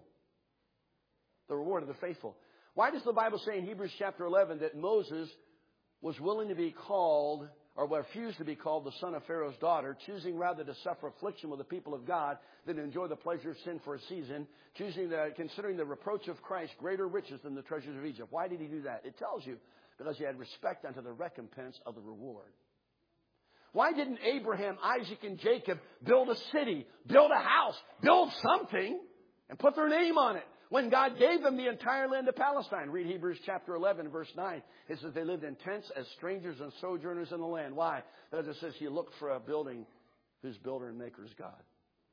Speaker 1: The reward of the faithful. Why does the Bible say in Hebrews chapter 11 that Moses was willing to be called, or refused to be called, the son of Pharaoh's daughter, choosing rather to suffer affliction with the people of God than to enjoy the pleasure of sin for a season, considering the reproach of Christ greater riches than the treasures of Egypt? Why did he do that? It tells you, because he had respect unto the recompense of the reward. Why didn't Abraham, Isaac, and Jacob build a city, build a house, build something, and put their name on it when God gave them the entire land of Palestine? Read Hebrews chapter 11, verse 9. It says they lived in tents as strangers and sojourners in the land. Why? Because it says he looked for a building whose builder and maker is God.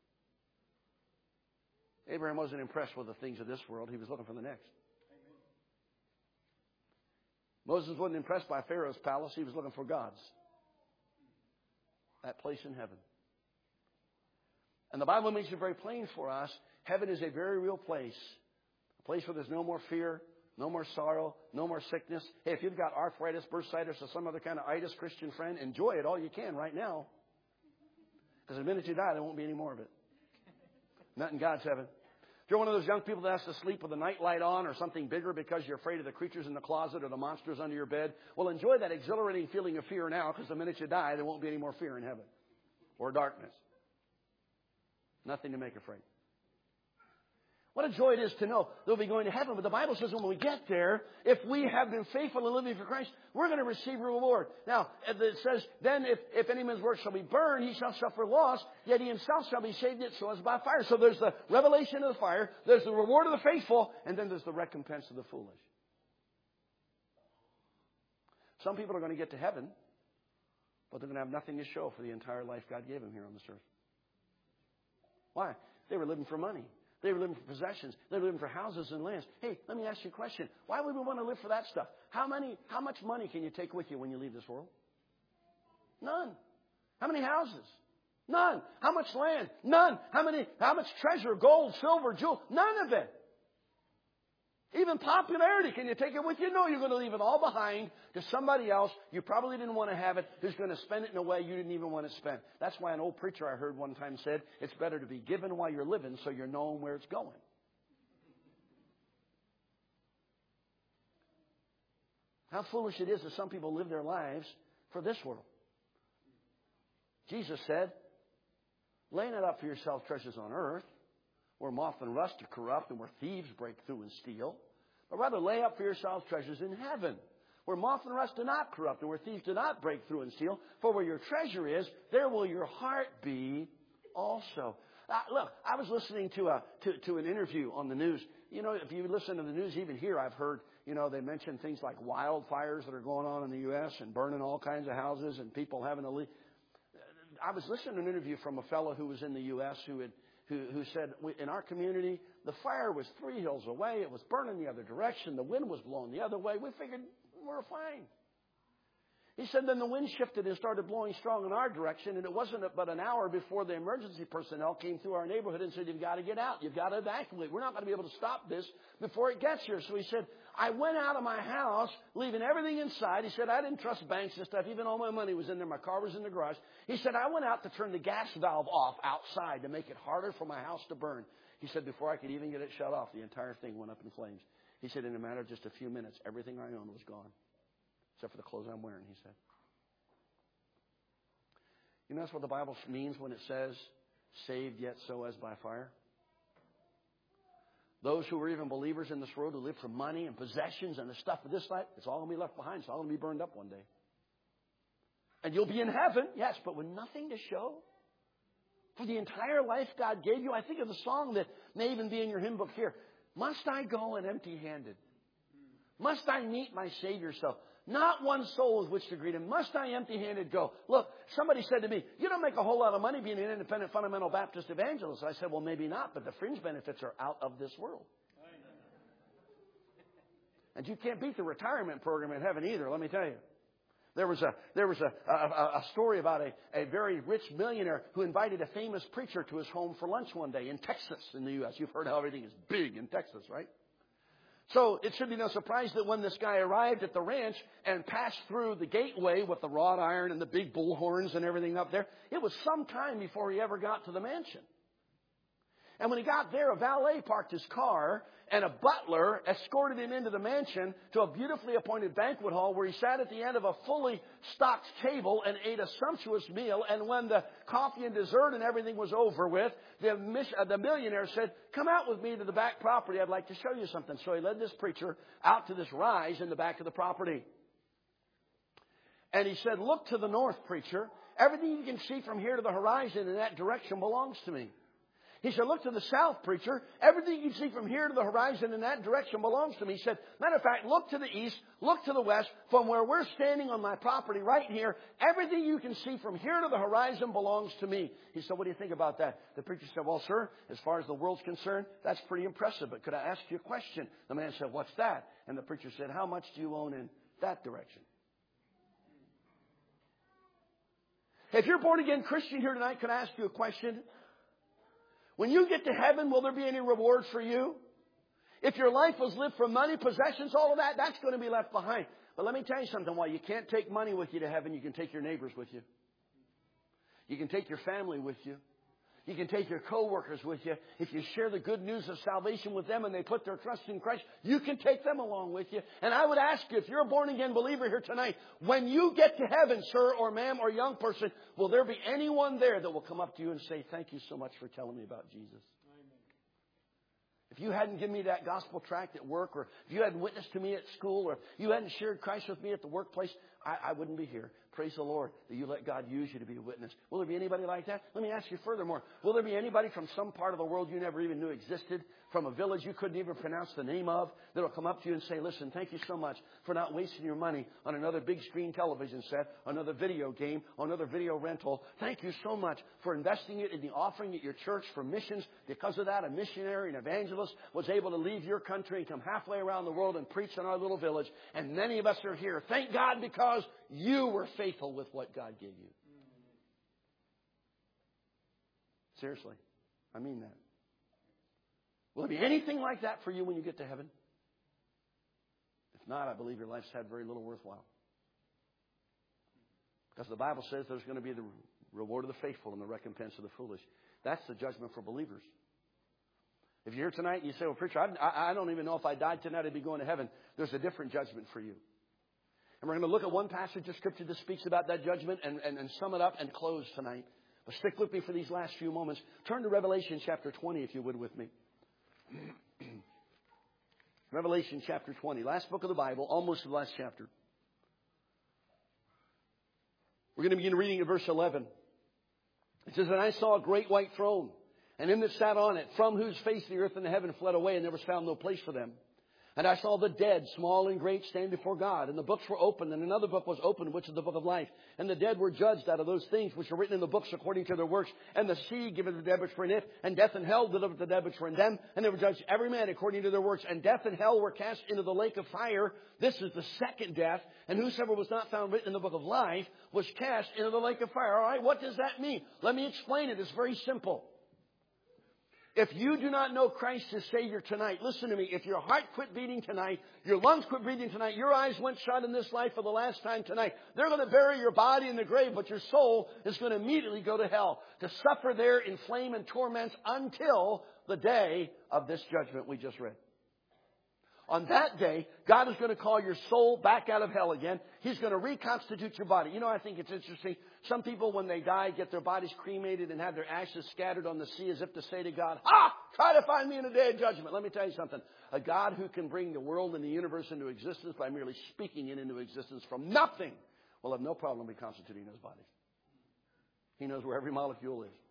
Speaker 1: Abraham wasn't impressed with the things of this world. He was looking for the next. Moses wasn't impressed by Pharaoh's palace. He was looking for God's. That place in heaven. And the Bible makes it very plain for us. Heaven is a very real place. A place where there's no more fear, no more sorrow, no more sickness. Hey, if you've got arthritis, bursitis, or some other kind of itis, Christian friend, enjoy it all you can right now. Because the minute you die, there won't be any more of it. Not in God's heaven. If you're one of those young people that has to sleep with a night light on or something bigger because you're afraid of the creatures in the closet or the monsters under your bed, well, enjoy that exhilarating feeling of fear now, because the minute you die, there won't be any more fear in heaven or darkness. Nothing to make afraid. What a joy it is to know that we'll be going to heaven. But the Bible says when we get there, if we have been faithful in living for Christ, we're going to receive a reward. Now, it says, "Then if any man's work shall be burned, he shall suffer loss, yet he himself shall be saved yet so as by fire." So there's the revelation of the fire, there's the reward of the faithful, and then there's the recompense of the foolish. Some people are going to get to heaven but they're going to have nothing to show for the entire life God gave them here on this earth. Why? They were living for money. They were living for possessions. They were living for houses and lands. Hey, let me ask you a question. Why would we want to live for that stuff? How much money can you take with you when you leave this world? None. How many houses? None. How much land? None. How much treasure, gold, silver, jewels? None of it. Even popularity, can you take it with you? No, you're going to leave it all behind to somebody else. You probably didn't want to have it, who's going to spend it in a way you didn't even want to spend. That's why an old preacher I heard one time said, it's better to be given while you're living so you're knowing where it's going. How foolish it is that some people live their lives for this world. Jesus said, lay not up for yourself treasures on earth, where moth and rust are corrupt and where thieves break through and steal. But rather lay up for yourselves treasures in heaven, where moth and rust do not corrupt and where thieves do not break through and steal. For where your treasure is, there will your heart be also. Look, I was listening to an interview on the news. You know, if you listen to the news, even here, I've heard, you know, they mention things like wildfires that are going on in the U.S. and burning all kinds of houses and people having to leave. I was listening to an interview from a fellow who was in the U.S. who said, in our community, the fire was 3 hills away. It was burning the other direction. The wind was blowing the other way. We figured we're fine. He said, then the wind shifted and started blowing strong in our direction, and it wasn't but an hour before the emergency personnel came through our neighborhood and said, you've got to get out. You've got to evacuate. We're not going to be able to stop this before it gets here. So he said, I went out of my house, leaving everything inside. He said, I didn't trust banks and stuff. Even all my money was in there. My car was in the garage. He said, I went out to turn the gas valve off outside to make it harder for my house to burn. He said, before I could even get it shut off, the entire thing went up in flames. He said, in a matter of just a few minutes, everything I owned was gone, except for the clothes I'm wearing, he said. You know that's what the Bible means when it says, saved yet so as by fire? Those who were even believers in this world who lived for money and possessions and the stuff of this life, it's all going to be left behind. It's all going to be burned up one day. And you'll be in heaven, yes, but with nothing to show for the entire life God gave you. I think of the song that may even be in your hymn book here. Must I go in empty-handed? Must I meet my Savior so? Not one soul with which to greet him. Must I empty-handed go? Look, somebody said to me, you don't make a whole lot of money being an independent fundamental Baptist evangelist. I said, well, maybe not, but the fringe benefits are out of this world. And you can't beat the retirement program in heaven either, let me tell you. There was a story about a very rich millionaire who invited a famous preacher to his home for lunch one day in Texas in the U.S. You've heard how everything is big in Texas, right? So it should be no surprise that when this guy arrived at the ranch and passed through the gateway with the wrought iron and the big bullhorns and everything up there, it was some time before he ever got to the mansion. And when he got there, a valet parked his car and a butler escorted him into the mansion to a beautifully appointed banquet hall where he sat at the end of a fully stocked table and ate a sumptuous meal. And when the coffee and dessert and everything was over with, the millionaire said, come out with me to the back property. I'd like to show you something. So he led this preacher out to this rise in the back of the property. And he said, look to the north, preacher. Everything you can see from here to the horizon in that direction belongs to me. He said, look to the south, preacher. Everything you can see from here to the horizon in that direction belongs to me. He said, matter of fact, look to the east, look to the west. From where we're standing on my property right here, everything you can see from here to the horizon belongs to me. He said, what do you think about that? The preacher said, well, sir, as far as the world's concerned, that's pretty impressive. But could I ask you a question? The man said, what's that? And the preacher said, how much do you own in that direction? If you're a born-again Christian here tonight, could I ask you a question? When you get to heaven, will there be any rewards for you? If your life was lived for money, possessions, all of that, that's going to be left behind. But let me tell you something. While you can't take money with you to heaven, you can take your neighbors with you. You can take your family with you. You can take your co-workers with you. If you share the good news of salvation with them and they put their trust in Christ, you can take them along with you. And I would ask you, if you're a born-again believer here tonight, when you get to heaven, sir or ma'am or young person, will there be anyone there that will come up to you and say, thank you so much for telling me about Jesus? If you hadn't given me that gospel tract at work, or if you hadn't witnessed to me at school, or if you hadn't shared Christ with me at the workplace, I wouldn't be here. praise the Lord that you let God use you to be a witness. Will there be anybody like that? Let me ask you furthermore, will there be anybody from some part of the world you never even knew existed, from a village you couldn't even pronounce the name of, that will come up to you and say, listen, thank you so much for not wasting your money on another big screen television set, another video game, another video rental. Thank you so much for investing it in the offering at your church for missions. Because of that, a missionary, an evangelist was able to leave your country and come halfway around the world and preach in our little village. And many of us are here. Thank God because you were faithful with what God gave you. Seriously, I mean that. Will there be anything like that for you when you get to heaven? If not, I believe your life's had very little worthwhile. Because the Bible says there's going to be the reward of the faithful and the recompense of the foolish. That's the judgment for believers. If you're here tonight and you say, well, preacher, I don't even know if I died tonight I'd be going to heaven. There's a different judgment for you. And we're going to look at one passage of Scripture that speaks about that judgment and sum it up and close tonight. But stick with me for these last few moments. Turn to Revelation chapter 20, if you would, with me. Revelation chapter 20, last book of the Bible, almost the last chapter. We're going to begin reading at verse 11. It says, and I saw a great white throne, and him that sat on it, from whose face the earth and the heaven fled away, and there was found no place for them. And I saw the dead, small and great, stand before God. And the books were opened, and another book was opened, which is the book of life. And the dead were judged out of those things which are written in the books according to their works. And the sea giveth the dead which were in it, and death and hell delivered the dead which were in them. And they were judged every man according to their works. And death and hell were cast into the lake of fire. This is the second death. And whosoever was not found written in the book of life was cast into the lake of fire. All right, what does that mean? Let me explain it. It's very simple. If you do not know Christ as Savior tonight, listen to me. If your heart quit beating tonight, your lungs quit breathing tonight, your eyes went shut in this life for the last time tonight, they're going to bury your body in the grave, but your soul is going to immediately go to hell, to suffer there in flame and torments until the day of this judgment we just read. On that day, God is going to call your soul back out of hell again. He's going to reconstitute your body. You know, I think it's interesting. Some people, when they die, get their bodies cremated and have their ashes scattered on the sea as if to say to God, try to find me in the day of judgment. Let me tell you something. A God who can bring the world and the universe into existence by merely speaking it into existence from nothing will have no problem reconstituting those bodies. He knows where every molecule is.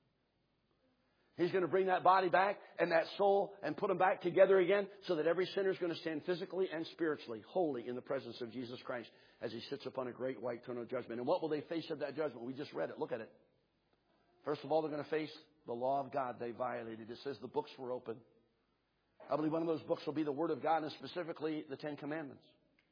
Speaker 1: He's going to bring that body back and that soul and put them back together again so that every sinner is going to stand physically and spiritually holy in the presence of Jesus Christ as He sits upon a great white throne of judgment. And what will they face at that judgment? We just read it. Look at it. First of all, they're going to face the law of God they violated. It says the books were open. I believe one of those books will be the Word of God, and specifically the Ten Commandments.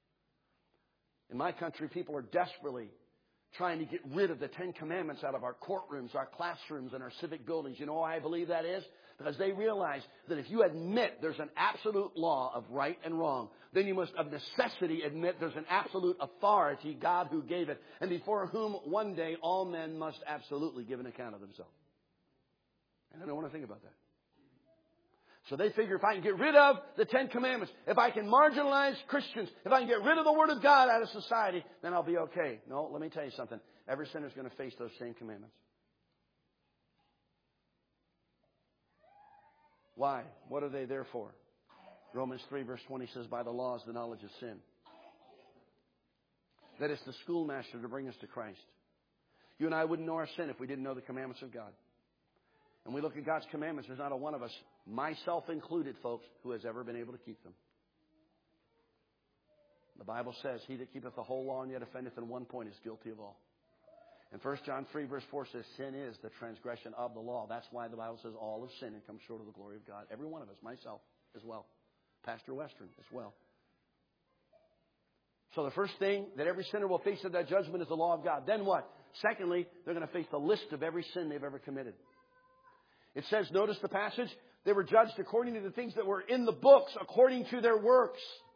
Speaker 1: In my country, people are desperately trying to get rid of the Ten Commandments out of our courtrooms, our classrooms, and our civic buildings. You know why I believe that is? Because they realize that if you admit there's an absolute law of right and wrong, then you must of necessity admit there's an absolute authority, God who gave it, and before whom one day all men must absolutely give an account of themselves. And I don't want to think about that. So they figure if I can get rid of the Ten Commandments, if I can marginalize Christians, if I can get rid of the Word of God out of society, then I'll be okay. No, let me tell you something. Every sinner is going to face those same commandments. Why? What are they there for? Romans 3 verse 20 says, by the law is the knowledge of sin. That it's the schoolmaster to bring us to Christ. You and I wouldn't know our sin if we didn't know the commandments of God. And we look at God's commandments, there's not a one of us, myself included, folks, who has ever been able to keep them. The Bible says, he that keepeth the whole law and yet offendeth in one point is guilty of all. And 1 John 3 verse 4 says, sin is the transgression of the law. That's why the Bible says all have sinned and come short of the glory of God. Every one of us, myself as well. Pastor Western as well. So the first thing that every sinner will face at that judgment is the law of God. Then what? Secondly, they're going to face the list of every sin they've ever committed. It says, notice the passage, they were judged according to the things that were in the books, according to their works.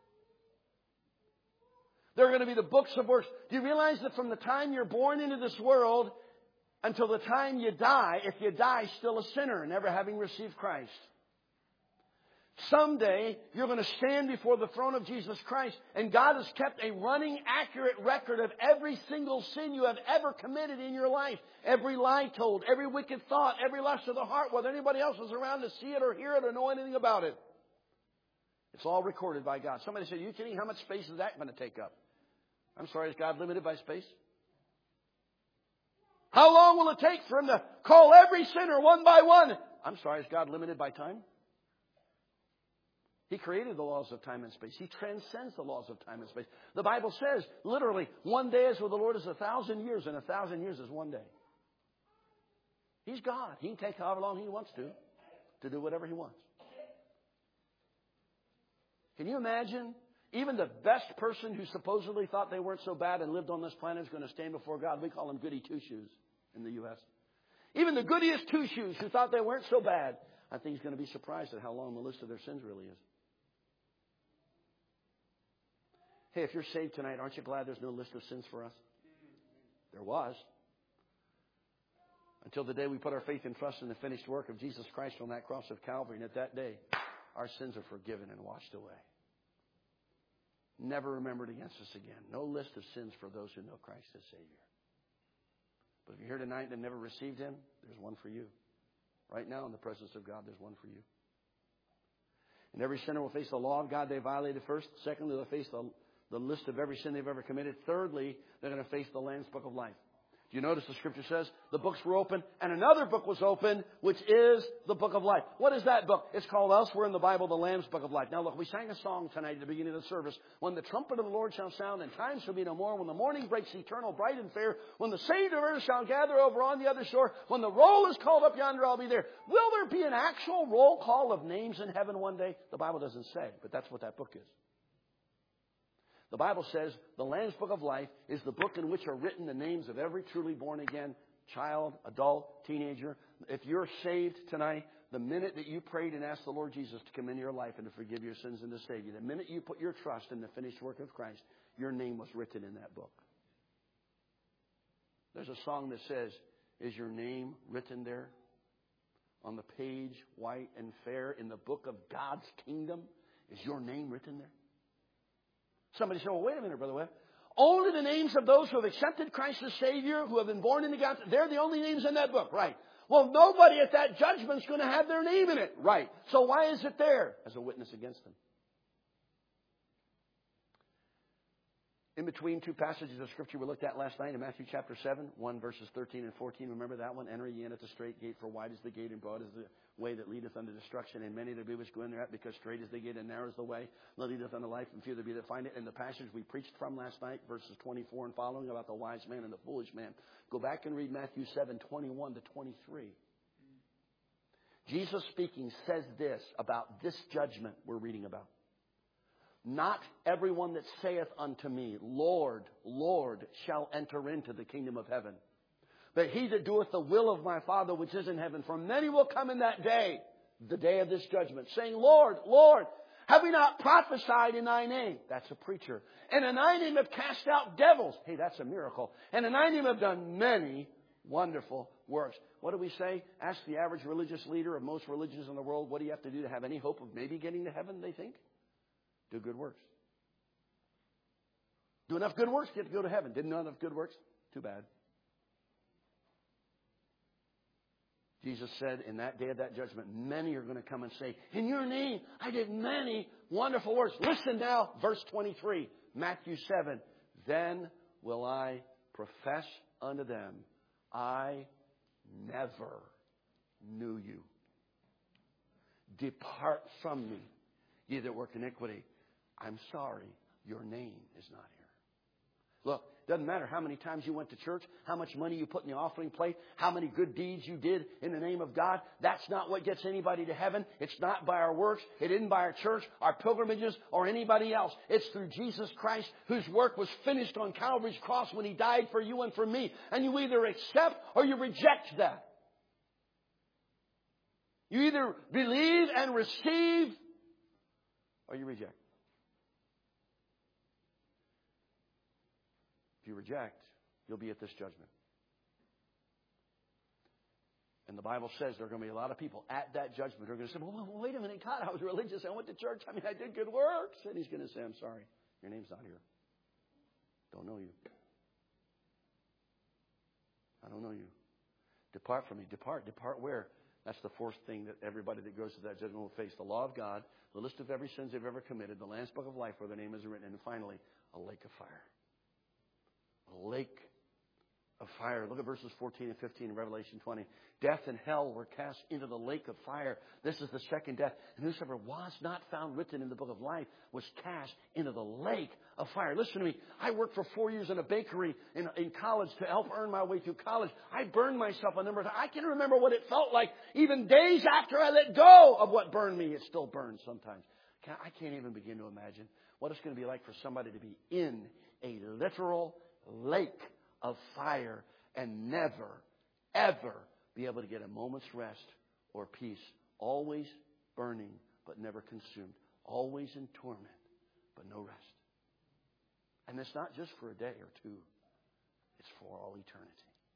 Speaker 1: They're going to be the books of works. Do you realize that from the time you're born into this world until the time you die, if you die still a sinner, never having received Christ? Someday, you're going to stand before the throne of Jesus Christ, and God has kept a running, accurate record of every single sin you have ever committed in your life. Every lie told, every wicked thought, every lust of the heart, whether anybody else is around to see it or hear it or know anything about it. It's all recorded by God. Somebody said, are you kidding? How much space is that going to take up? I'm sorry, is God limited by space? How long will it take for Him to call every sinner one by one? I'm sorry, is God limited by time? He created the laws of time and space. He transcends the laws of time and space. The Bible says, literally, one day is with the Lord is 1,000 years, and 1,000 years is one day. He's God. He can take however long He wants to do whatever He wants. Can you imagine? Even the best person who supposedly thought they weren't so bad and lived on this planet is going to stand before God. We call them goody two-shoes in the U.S. Even the goodiest two-shoes who thought they weren't so bad, I think he's going to be surprised at how long the list of their sins really is. Hey, if you're saved tonight, aren't you glad there's no list of sins for us? There was. Until the day we put our faith and trust in the finished work of Jesus Christ on that cross of Calvary. And at that day, our sins are forgiven and washed away. Never remembered against us again. No list of sins for those who know Christ as Savior. But if you're here tonight and never received Him, there's one for you. Right now, in the presence of God, there's one for you. And every sinner will face the law of God they violated first. Secondly, they'll face the list of every sin they've ever committed. Thirdly, they're going to face the Lamb's Book of Life. Do you notice the Scripture says the books were open and another book was open, which is the Book of Life. What is that book? It's called elsewhere in the Bible, the Lamb's Book of Life. Now look, we sang a song tonight at the beginning of the service. When the trumpet of the Lord shall sound and time shall be no more. When the morning breaks eternal, bright and fair. When the saved of earth shall gather over on the other shore. When the roll is called up yonder, I'll be there. Will there be an actual roll call of names in heaven one day? The Bible doesn't say, but that's what that book is. The Bible says the Lamb's Book of Life is the book in which are written the names of every truly born again child, adult, teenager. If you're saved tonight, the minute that you prayed and asked the Lord Jesus to come into your life and to forgive your sins and to save you, the minute you put your trust in the finished work of Christ, your name was written in that book. There's a song that says, is your name written there on the page, white and fair, in the book of God's kingdom? Is your name written there? Somebody said, well, wait a minute, Brother Webb. Only the names of those who have accepted Christ as Savior, who have been born into God, they're the only names in that book. Right. Well, nobody at that judgment is going to have their name in it. Right. So why is it there? As a witness against them. In between two passages of Scripture we looked at last night in Matthew chapter 7, 1 verses 13 and 14. Remember that one? Enter ye in at the straight gate, for wide is the gate and broad is the way that leadeth unto destruction, and many there be which go in thereat, because straight is the gate and narrow is the way that leadeth unto life, and few there be that find it. In the passage we preached from last night, verses 24 and following, about the wise man and the foolish man. Go back and read Matthew 7, 21 to 23. Jesus speaking says this about this judgment we're reading about. Not everyone that saith unto me, Lord, Lord, shall enter into the kingdom of heaven, but he that doeth the will of my Father which is in heaven. For many will come in that day, the day of this judgment, saying, Lord, Lord, have we not prophesied in thy name? That's a preacher. And in thy name have cast out devils. Hey, that's a miracle. And in thy name have done many wonderful works. What do we say? Ask the average religious leader of most religions in the world, what do you have to do to have any hope of maybe getting to heaven, they think? Do good works. Do enough good works, get to go to heaven. Didn't know enough good works? Too bad. Jesus said in that day of that judgment, many are going to come and say, in your name, I did many wonderful works. Listen now, verse 23, Matthew 7. Then will I profess unto them, I never knew you. Depart from me, ye that work iniquity. I'm sorry, your name is not here. Look, doesn't matter how many times you went to church, how much money you put in the offering plate, how many good deeds you did in the name of God. That's not what gets anybody to heaven. It's not by our works. It isn't by our church, our pilgrimages, or anybody else. It's through Jesus Christ, whose work was finished on Calvary's cross when He died for you and for me. And you either accept or you reject that. You either believe and receive or you reject. If you reject, you'll be at this judgment. And the Bible says there are going to be a lot of people at that judgment who are going to say, well, wait a minute, God, I was religious. I went to church. I mean, I did good works. And He's going to say, I'm sorry. Your name's not here. Don't know you. I don't know you. Depart from me. Depart. Depart where? That's the fourth thing that everybody that goes to that judgment will face. The law of God, the list of every sins they've ever committed, the Lamb's Book of Life where their name is written, and finally, a lake of fire. A lake of fire. Look at verses 14 and 15 in Revelation 20. Death and hell were cast into the lake of fire. This is the second death. And whosoever was not found written in the book of life was cast into the lake of fire. Listen to me. I worked for 4 years in a bakery in college to help earn my way through college. I burned myself a number of times. I can remember what it felt like even days after I let go of what burned me. It still burns sometimes. I can't even begin to imagine what it's going to be like for somebody to be in a literal lake of fire and never, ever be able to get a moment's rest or peace. Always burning, but never consumed. Always in torment, but no rest. And it's not just for a day or two. It's for all eternity.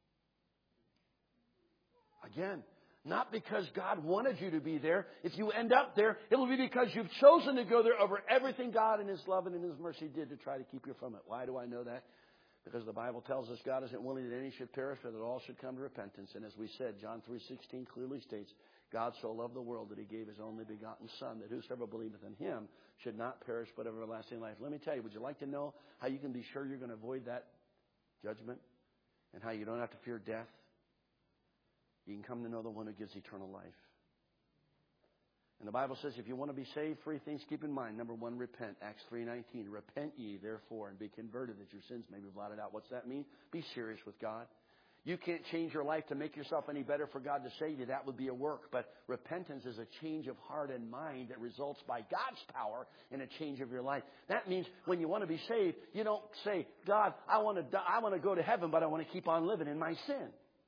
Speaker 1: Again, not because God wanted you to be there. If you end up there, it will be because you've chosen to go there over everything God in His love and in His mercy did to try to keep you from it. Why do I know that? Because the Bible tells us God isn't willing that any should perish, but that all should come to repentance. And as we said, John 3:16 clearly states, God so loved the world that He gave His only begotten Son, that whosoever believeth in Him should not perish but have everlasting life. Let me tell you, would you like to know how you can be sure you're going to avoid that judgment? And how you don't have to fear death? You can come to know the one who gives eternal life. And the Bible says if you want to be saved, 3 things keep in mind. Number 1, repent. Acts 3:19. Repent ye, therefore, and be converted that your sins may be blotted out. What's that mean? Be serious with God. You can't change your life to make yourself any better for God to save you. That would be a work. But repentance is a change of heart and mind that results by God's power in a change of your life. That means when you want to be saved, you don't say, God, I want to go to heaven, but I want to keep on living in my sin.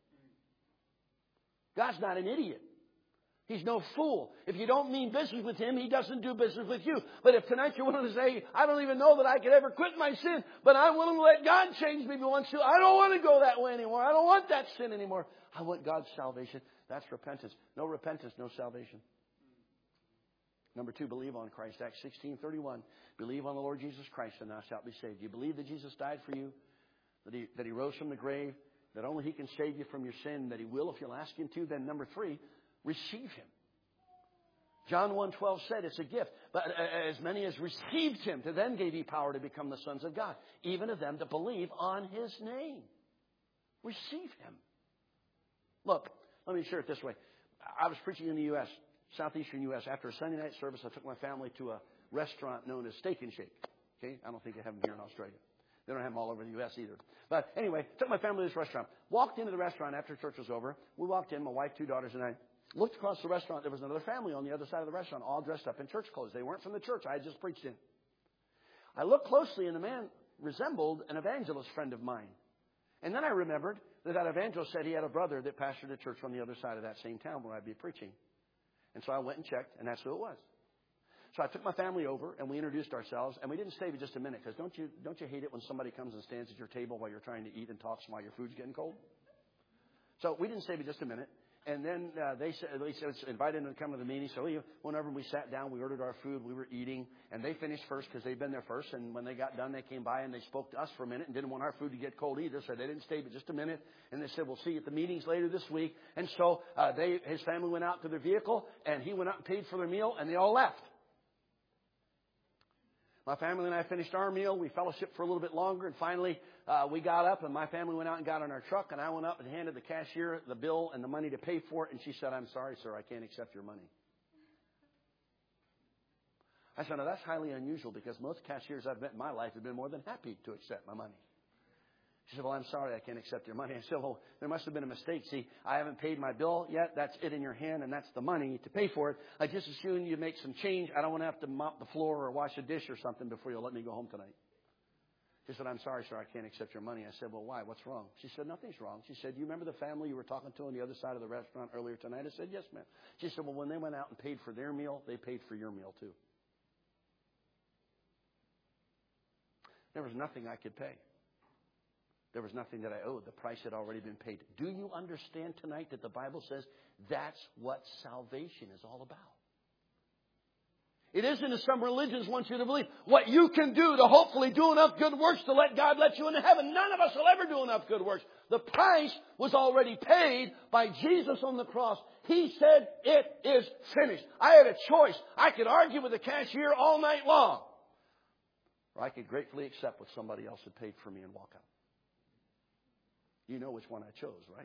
Speaker 1: God's not an idiot. He's no fool. If you don't mean business with Him, He doesn't do business with you. But if tonight you're willing to say, I don't even know that I could ever quit my sin, but I'm willing to let God change me once too. I don't want to go that way anymore. I don't want that sin anymore. I want God's salvation. That's repentance. No repentance, no salvation. Number 2, believe on Christ. Acts 16:31. Believe on the Lord Jesus Christ and thou shalt be saved. Do you believe that Jesus died for you? That He rose from the grave? That only He can save you from your sin? That He will if you'll ask Him to? Then number 3, receive Him. John 1:12 said it's a gift. But as many as received Him, to them gave He power to become the sons of God. Even to them that believe on His name. Receive Him. Look, let me share it this way. I was preaching in the U.S., southeastern U.S. After a Sunday night service, I took my family to a restaurant known as Steak and Shake. Okay? I don't think they have them here in Australia. They don't have them all over the U.S. either. But anyway, took my family to this restaurant. Walked into the restaurant after church was over. We walked in, my wife, 2 daughters, and I. Looked across the restaurant. There was another family on the other side of the restaurant, all dressed up in church clothes. They weren't from the church I had just preached in. I looked closely, and the man resembled an evangelist friend of mine. And then I remembered that evangelist said he had a brother that pastored a church on the other side of that same town where I'd be preaching. And so I went and checked, and that's who it was. So I took my family over, and we introduced ourselves, and we didn't stay for just a minute, because don't you hate it when somebody comes and stands at your table while you're trying to eat and talks while your food's getting cold? So we didn't stay for just a minute. And then they invited them to come to the meeting. So whenever we sat down, we ordered our food. We were eating. And they finished first because they'd been there first. And when they got done, they came by and they spoke to us for a minute and didn't want our food to get cold either. So they didn't stay but just a minute. And they said, we'll see you at the meetings later this week. And so his family went out to their vehicle. And he went out and paid for their meal. And they all left. My family and I finished our meal. We fellowshiped for a little bit longer. And finally, we got up and my family went out and got in our truck. And I went up and handed the cashier the bill and the money to pay for it. And she said, I'm sorry, sir, I can't accept your money. I said, no, that's highly unusual because most cashiers I've met in my life have been more than happy to accept my money. She said, well, I'm sorry, I can't accept your money. I said, well, there must have been a mistake. See, I haven't paid my bill yet. That's it in your hand, and that's the money to pay for it. I just assume you make some change. I don't want to have to mop the floor or wash a dish or something before you let me go home tonight. She said, I'm sorry, sir, I can't accept your money. I said, well, why? What's wrong? She said, nothing's wrong. She said, you remember the family you were talking to on the other side of the restaurant earlier tonight? I said, yes, ma'am. She said, well, when they went out and paid for their meal, they paid for your meal, too. There was nothing I could pay. There was nothing that I owed. The price had already been paid. Do you understand tonight that the Bible says that's what salvation is all about? It isn't as some religions want you to believe. What you can do to hopefully do enough good works to let God let you into heaven. None of us will ever do enough good works. The price was already paid by Jesus on the cross. He said, it is finished. I had a choice. I could argue with the cashier all night long. Or I could gratefully accept what somebody else had paid for me and walk out. You know which one I chose, right?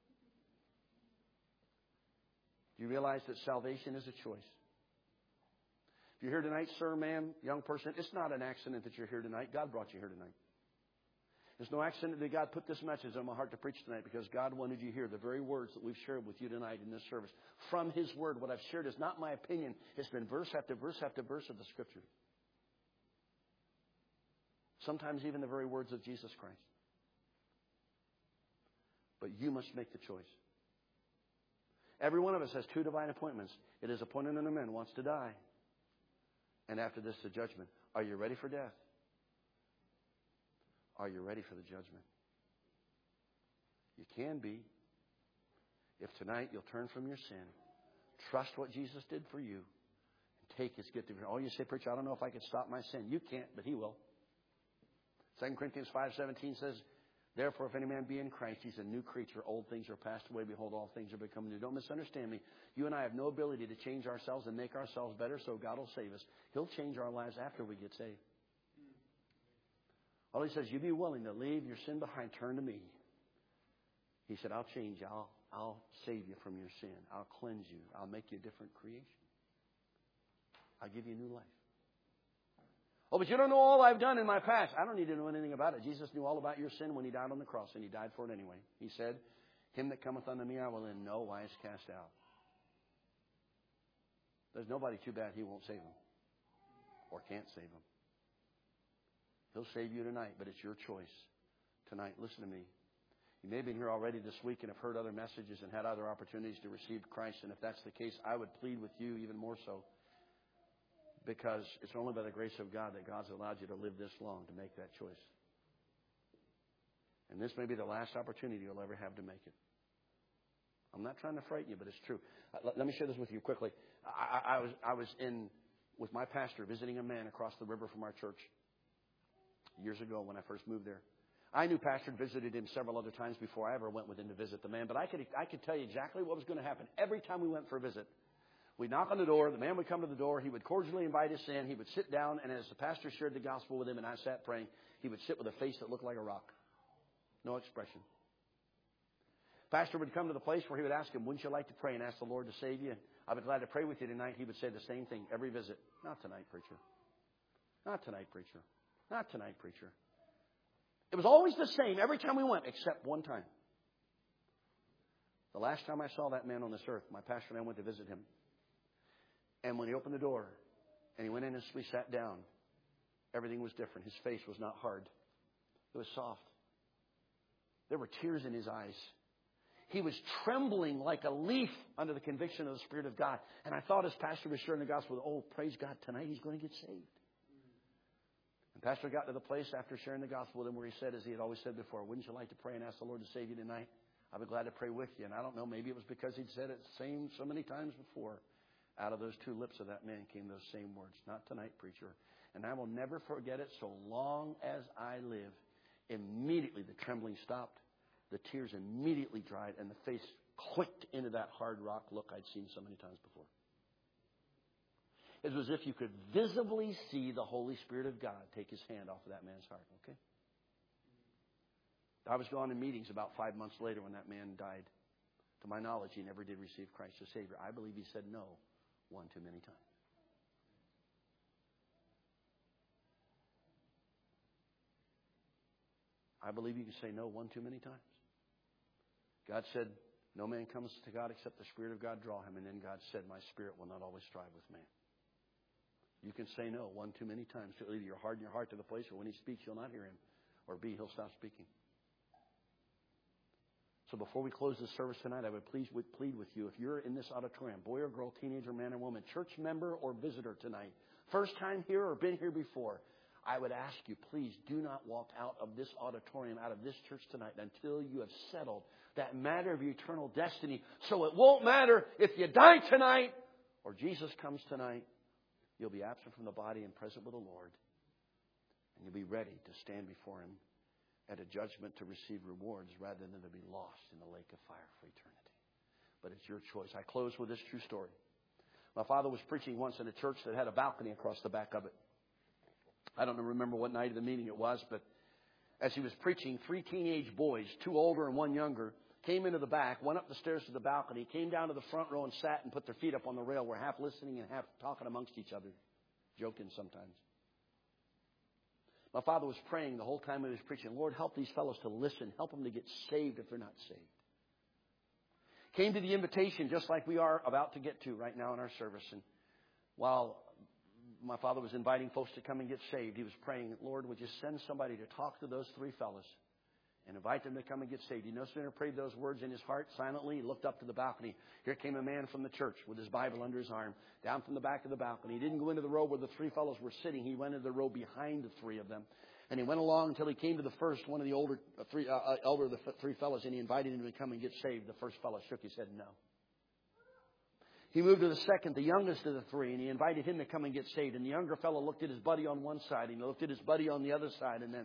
Speaker 1: Do you realize that salvation is a choice? If you're here tonight, sir, ma'am, young person, it's not an accident that you're here tonight. God brought you here tonight. There's no accident that God put this message on my heart to preach tonight, because God wanted you to hear the very words that we've shared with you tonight in this service. From His Word, what I've shared is not my opinion. It's been verse after verse after verse of the Scripture. Sometimes even the very words of Jesus Christ. But you must make the choice. Every one of us has two divine appointments. It is appointed unto man wants to die. And after this, the judgment. Are you ready for death? Are you ready for the judgment? You can be. If tonight you'll turn from your sin, trust what Jesus did for you, and take His gift of your. Oh, you say, preacher, I don't know if I can stop my sin. You can't, but He will. 2 Corinthians 5:17 says, therefore, if any man be in Christ, he's a new creature. Old things are passed away. Behold, all things are become new. Don't misunderstand me. You and I have no ability to change ourselves and make ourselves better, so God will save us. He'll change our lives after we get saved. All He says, you be willing to leave your sin behind, turn to me. He said, I'll change you. I'll save you from your sin. I'll cleanse you. I'll make you a different creation. I'll give you a new life. Oh, but you don't know all I've done in my past. I don't need to know anything about it. Jesus knew all about your sin when He died on the cross, and He died for it anyway. He said, him that cometh unto me I will in no wise cast out. There's nobody too bad He won't save them or can't save them. He'll save you tonight, but it's your choice tonight. Listen to me. You may have been here already this week and have heard other messages and had other opportunities to receive Christ. And if that's the case, I would plead with you even more so. Because it's only by the grace of God that God's allowed you to live this long to make that choice. And this may be the last opportunity you'll ever have to make it. I'm not trying to frighten you, but it's true. Let me share this with you quickly. I was in with my pastor visiting a man across the river from our church years ago when I first moved there. I knew Pastor had visited him several other times before I ever went with him to visit the man, but I could tell you exactly what was going to happen every time we went for a visit. We'd knock on the door. The man would come to the door. He would cordially invite us in. He would sit down, and as the pastor shared the gospel with him and I sat praying, he would sit with a face that looked like a rock. No expression. Pastor would come to the place where he would ask him, wouldn't you like to pray and ask the Lord to save you? I'd be glad to pray with you tonight. He would say the same thing every visit. Not tonight, preacher. Not tonight, preacher. Not tonight, preacher. It was always the same every time we went, except one time. The last time I saw that man on this earth, my pastor and I went to visit him. And when he opened the door and he went in and we sat down, everything was different. His face was not hard. It was soft. There were tears in his eyes. He was trembling like a leaf under the conviction of the Spirit of God. And I thought as Pastor was sharing the gospel, oh, praise God, tonight he's going to get saved. And Pastor got to the place after sharing the gospel with him where he said, as he had always said before, wouldn't you like to pray and ask the Lord to save you tonight? I'd be glad to pray with you. And I don't know, maybe it was because he'd said it so many times before. Out of those two lips of that man came those same words. Not tonight, preacher. And I will never forget it so long as I live. Immediately the trembling stopped. The tears immediately dried. And the face clicked into that hard rock look I'd seen so many times before. It was as if you could visibly see the Holy Spirit of God take His hand off of that man's heart. Okay? I was gone in meetings about 5 months later when that man died. To my knowledge, he never did receive Christ as Savior. I believe he said no one too many times. I believe you can say no one too many times. God said, no man comes to God except the Spirit of God draw him. And then God said, my Spirit will not always strive with man. You can say no one too many times. So either you're harden your heart to the place where when he speaks, you'll not hear him. Or B, he'll stop speaking. So before we close this service tonight, I would plead with you, if you're in this auditorium, boy or girl, teenager, man or woman, church member or visitor tonight, first time here or been here before, I would ask you, please do not walk out of this auditorium, out of this church tonight until you have settled that matter of your eternal destiny. So it won't matter if you die tonight or Jesus comes tonight. You'll be absent from the body and present with the Lord. And you'll be ready to stand before Him at a judgment to receive rewards rather than to be lost in the lake of fire for eternity. But it's your choice. I close with this true story. My father was preaching once in a church that had a balcony across the back of it. I don't remember what night of the meeting it was, but as he was preaching, 3 teenage boys, 2 older and 1 younger, came into the back, went up the stairs to the balcony, came down to the front row and sat and put their feet up on the rail. Were half listening and half talking amongst each other, joking sometimes. My father was praying the whole time he was preaching, Lord, help these fellows to listen. Help them to get saved if they're not saved. Came to the invitation just like we are about to get to right now in our service. And while my father was inviting folks to come and get saved, he was praying, Lord, would you send somebody to talk to those 3 fellows and invite them to come and get saved. He no sooner prayed those words in his heart silently. He looked up to the balcony. Here came a man from the church with his Bible under his arm, down from the back of the balcony. He didn't go into the row where the 3 fellows were sitting. He went into the row behind the 3 of them. And he went along until he came to the first, one of the elder of the 3 fellows, and he invited him to come and get saved. The first fellow shook his head no. He moved to the second, the youngest of the 3, and he invited him to come and get saved. And the younger fellow looked at his buddy on one side, and he looked at his buddy on the other side, and then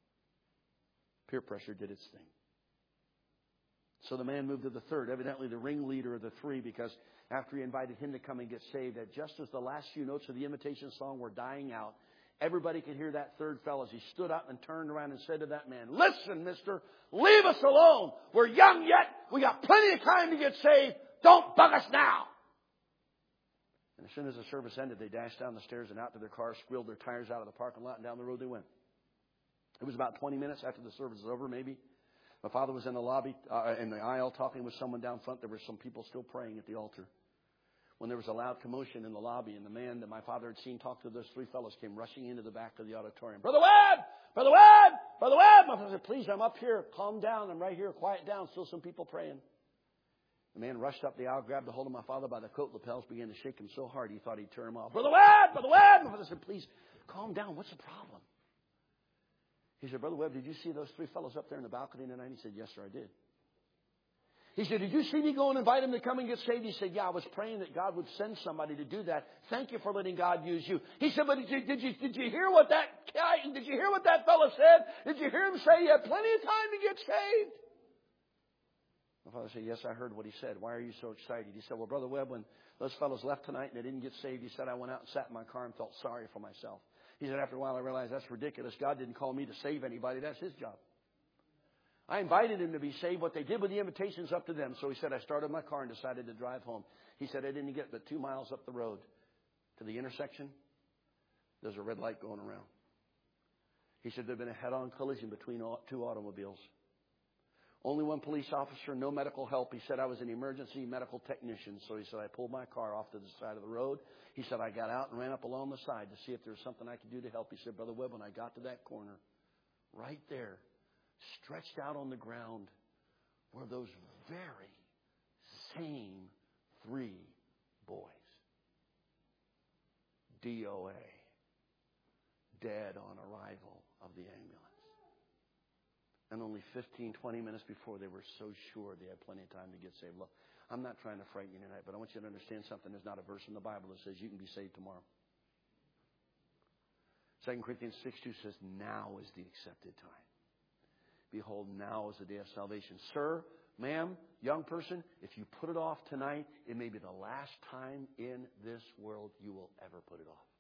Speaker 1: peer pressure did its thing. So the man moved to the third, evidently the ringleader of the 3, because after he invited him to come and get saved, that just as the last few notes of the invitation song were dying out, everybody could hear that third fellow as he stood up and turned around and said to that man, listen, mister, leave us alone. We're young yet. We got plenty of time to get saved. Don't bug us now. And as soon as the service ended, they dashed down the stairs and out to their cars, squealed their tires out of the parking lot, and down the road they went. It was about 20 minutes after the service was over, maybe. My father was in the lobby, in the aisle, talking with someone down front. There were some people still praying at the altar. When there was a loud commotion in the lobby, and the man that my father had seen talk to those 3 fellows came rushing into the back of the auditorium. Brother Webb! Brother Webb! Brother Webb! My father said, please, I'm up here. Calm down. I'm right here. Quiet down. Still some people praying. The man rushed up the aisle, grabbed a hold of my father by the coat lapels, began to shake him so hard he thought he'd tear him off. Brother Webb! Brother Webb! My father said, please, calm down. What's the problem? He said, Brother Webb, did you see those 3 fellows up there in the balcony tonight? He said, yes, sir, I did. He said, did you see me go and invite him to come and get saved? He said, yeah, I was praying that God would send somebody to do that. Thank you for letting God use you. He said, but did you hear what did you hear what that fellow said? Did you hear him say he had plenty of time to get saved? My father said, yes, I heard what he said. Why are you so excited? He said, well, Brother Webb, when those fellows left tonight and they didn't get saved, he said, I went out and sat in my car and felt sorry for myself. He said, after a while I realized that's ridiculous. God didn't call me to save anybody. That's His job. I invited him to be saved. What they did with the invitations up to them. So he said, I started my car and decided to drive home. He said, I didn't get but 2 miles up the road to the intersection. There's a red light going around. He said, there had been a head-on collision between 2 automobiles. Only 1 police officer, no medical help. He said, I was an emergency medical technician. So he said, I pulled my car off to the side of the road. He said, I got out and ran up along the side to see if there was something I could do to help. He said, Brother Webb, when I got to that corner, right there, stretched out on the ground, were those very same 3 boys. DOA. Dead on arrival of the ambulance. And only 15, 20 minutes before, they were so sure they had plenty of time to get saved. Look, I'm not trying to frighten you tonight, but I want you to understand something. There's not a verse in the Bible that says you can be saved tomorrow. 2 Corinthians 6:2 says, now is the accepted time. Behold, now is the day of salvation. Sir, ma'am, young person, if you put it off tonight, it may be the last time in this world you will ever put it off.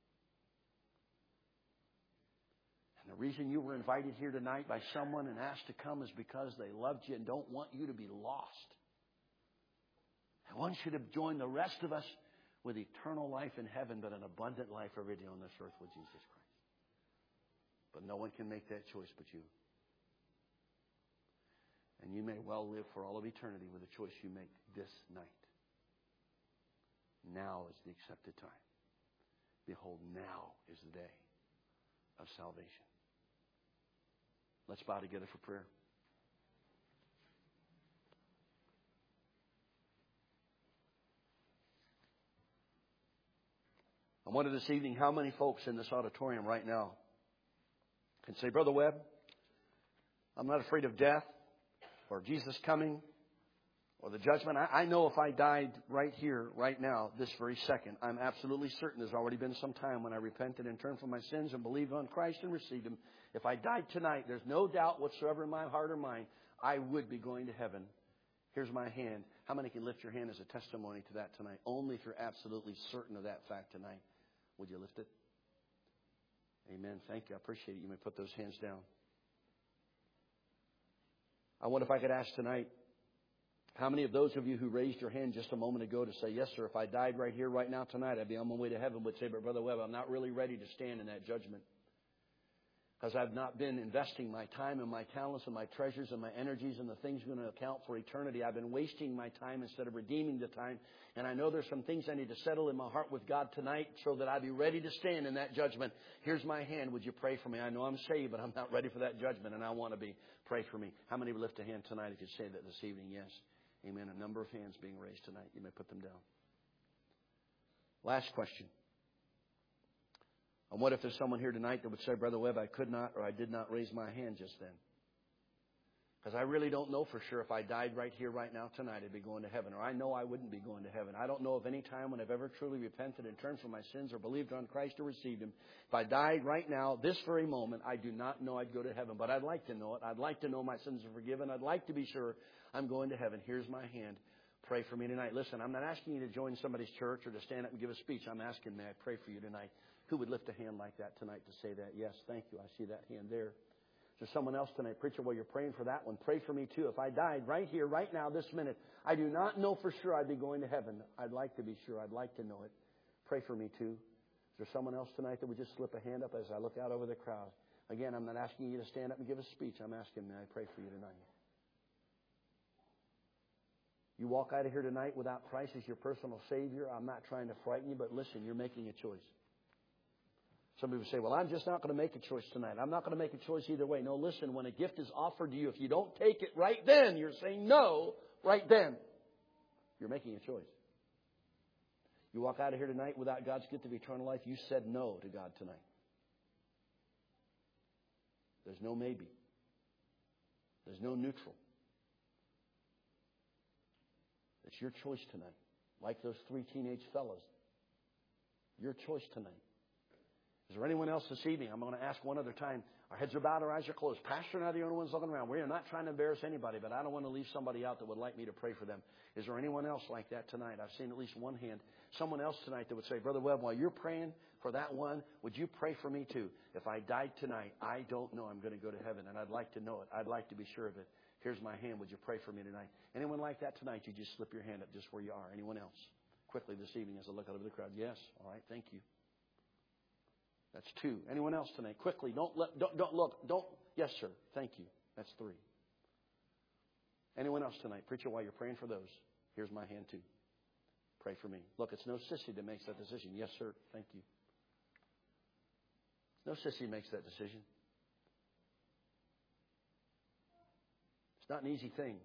Speaker 1: And the reason you were invited here tonight by someone and asked to come is because they loved you and don't want you to be lost. They want you to join the rest of us with eternal life in heaven, but an abundant life every day on this earth with Jesus Christ. But no one can make that choice but you. And you may well live for all of eternity with the choice you make this night. Now is the accepted time. Behold, now is the day of salvation. Let's bow together for prayer. I wonder this evening how many folks in this auditorium right now can say, Brother Webb, I'm not afraid of death or Jesus coming or the judgment. I know if I died right here, right now, this very second, I'm absolutely certain there's already been some time when I repented and turned from my sins and believed on Christ and received Him. If I died tonight, there's no doubt whatsoever in my heart or mind, I would be going to heaven. Here's my hand. How many can lift your hand as a testimony to that tonight? Only if you're absolutely certain of that fact tonight. Would you lift it? Amen. Thank you. I appreciate it. You may put those hands down. I wonder if I could ask tonight, how many of those of you who raised your hand just a moment ago to say, yes, sir, if I died right here, right now, tonight, I'd be on my way to heaven, would say, but Brother Webb, I'm not really ready to stand in that judgment. Because I've not been investing my time and my talents and my treasures and my energies and the things going to account for eternity. I've been wasting my time instead of redeeming the time. And I know there's some things I need to settle in my heart with God tonight so that I be ready to stand in that judgment. Here's my hand. Would you pray for me? I know I'm saved, but I'm not ready for that judgment, and I want to be. Pray for me. How many would lift a hand tonight if you say that this evening? Yes. Amen. A number of hands being raised tonight. You may put them down. Last question. And what if there's someone here tonight that would say, Brother Webb, I could not or I did not raise my hand just then? Because I really don't know for sure if I died right here, right now, tonight, I'd be going to heaven. Or I know I wouldn't be going to heaven. I don't know of any time when I've ever truly repented and turned from my sins or believed on Christ or received Him. If I died right now, this very moment, I do not know I'd go to heaven. But I'd like to know it. I'd like to know my sins are forgiven. I'd like to be sure I'm going to heaven. Here's my hand. Pray for me tonight. Listen, I'm not asking you to join somebody's church or to stand up and give a speech. I'm asking, may I pray for you tonight? Who would lift a hand like that tonight to say that? Yes, thank you. I see that hand there. Is there someone else tonight? Preacher, while you're praying for that one, pray for me too. If I died right here, right now, this minute, I do not know for sure I'd be going to heaven. I'd like to be sure. I'd like to know it. Pray for me too. Is there someone else tonight that would just slip a hand up as I look out over the crowd? Again, I'm not asking you to stand up and give a speech. I'm asking, may I pray for you tonight? You walk out of here tonight without Christ as your personal Savior. I'm not trying to frighten you, but listen, you're making a choice. Some people say, well, I'm just not going to make a choice tonight. I'm not going to make a choice either way. No, listen, when a gift is offered to you, if you don't take it right then, you're saying no right then. You're making a choice. You walk out of here tonight without God's gift of eternal life, you said no to God tonight. There's no maybe. There's no neutral. It's your choice tonight. Like those 3 teenage fellows. Your choice tonight. Is there anyone else this evening? I'm going to ask one other time. Our heads are bowed, our eyes are closed. Pastor and I are the only ones looking around. We are not trying to embarrass anybody, but I don't want to leave somebody out that would like me to pray for them. Is there anyone else like that tonight? I've seen at least one hand. Someone else tonight that would say, Brother Webb, while you're praying for that one, would you pray for me too? If I died tonight, I don't know I'm going to go to heaven, and I'd like to know it. I'd like to be sure of it. Here's my hand. Would you pray for me tonight? Anyone like that tonight? You just slip your hand up just where you are. Anyone else? Quickly this evening as I look out over the crowd. Yes. All right. Thank you. That's 2. Anyone else tonight? Quickly. Don't look. Yes, sir. Thank you. That's 3. Anyone else tonight? Preacher, while you're praying for those, here's my hand too. Pray for me. Look, it's no sissy that makes that decision. Yes, sir. Thank you. No sissy makes that decision. It's not an easy thing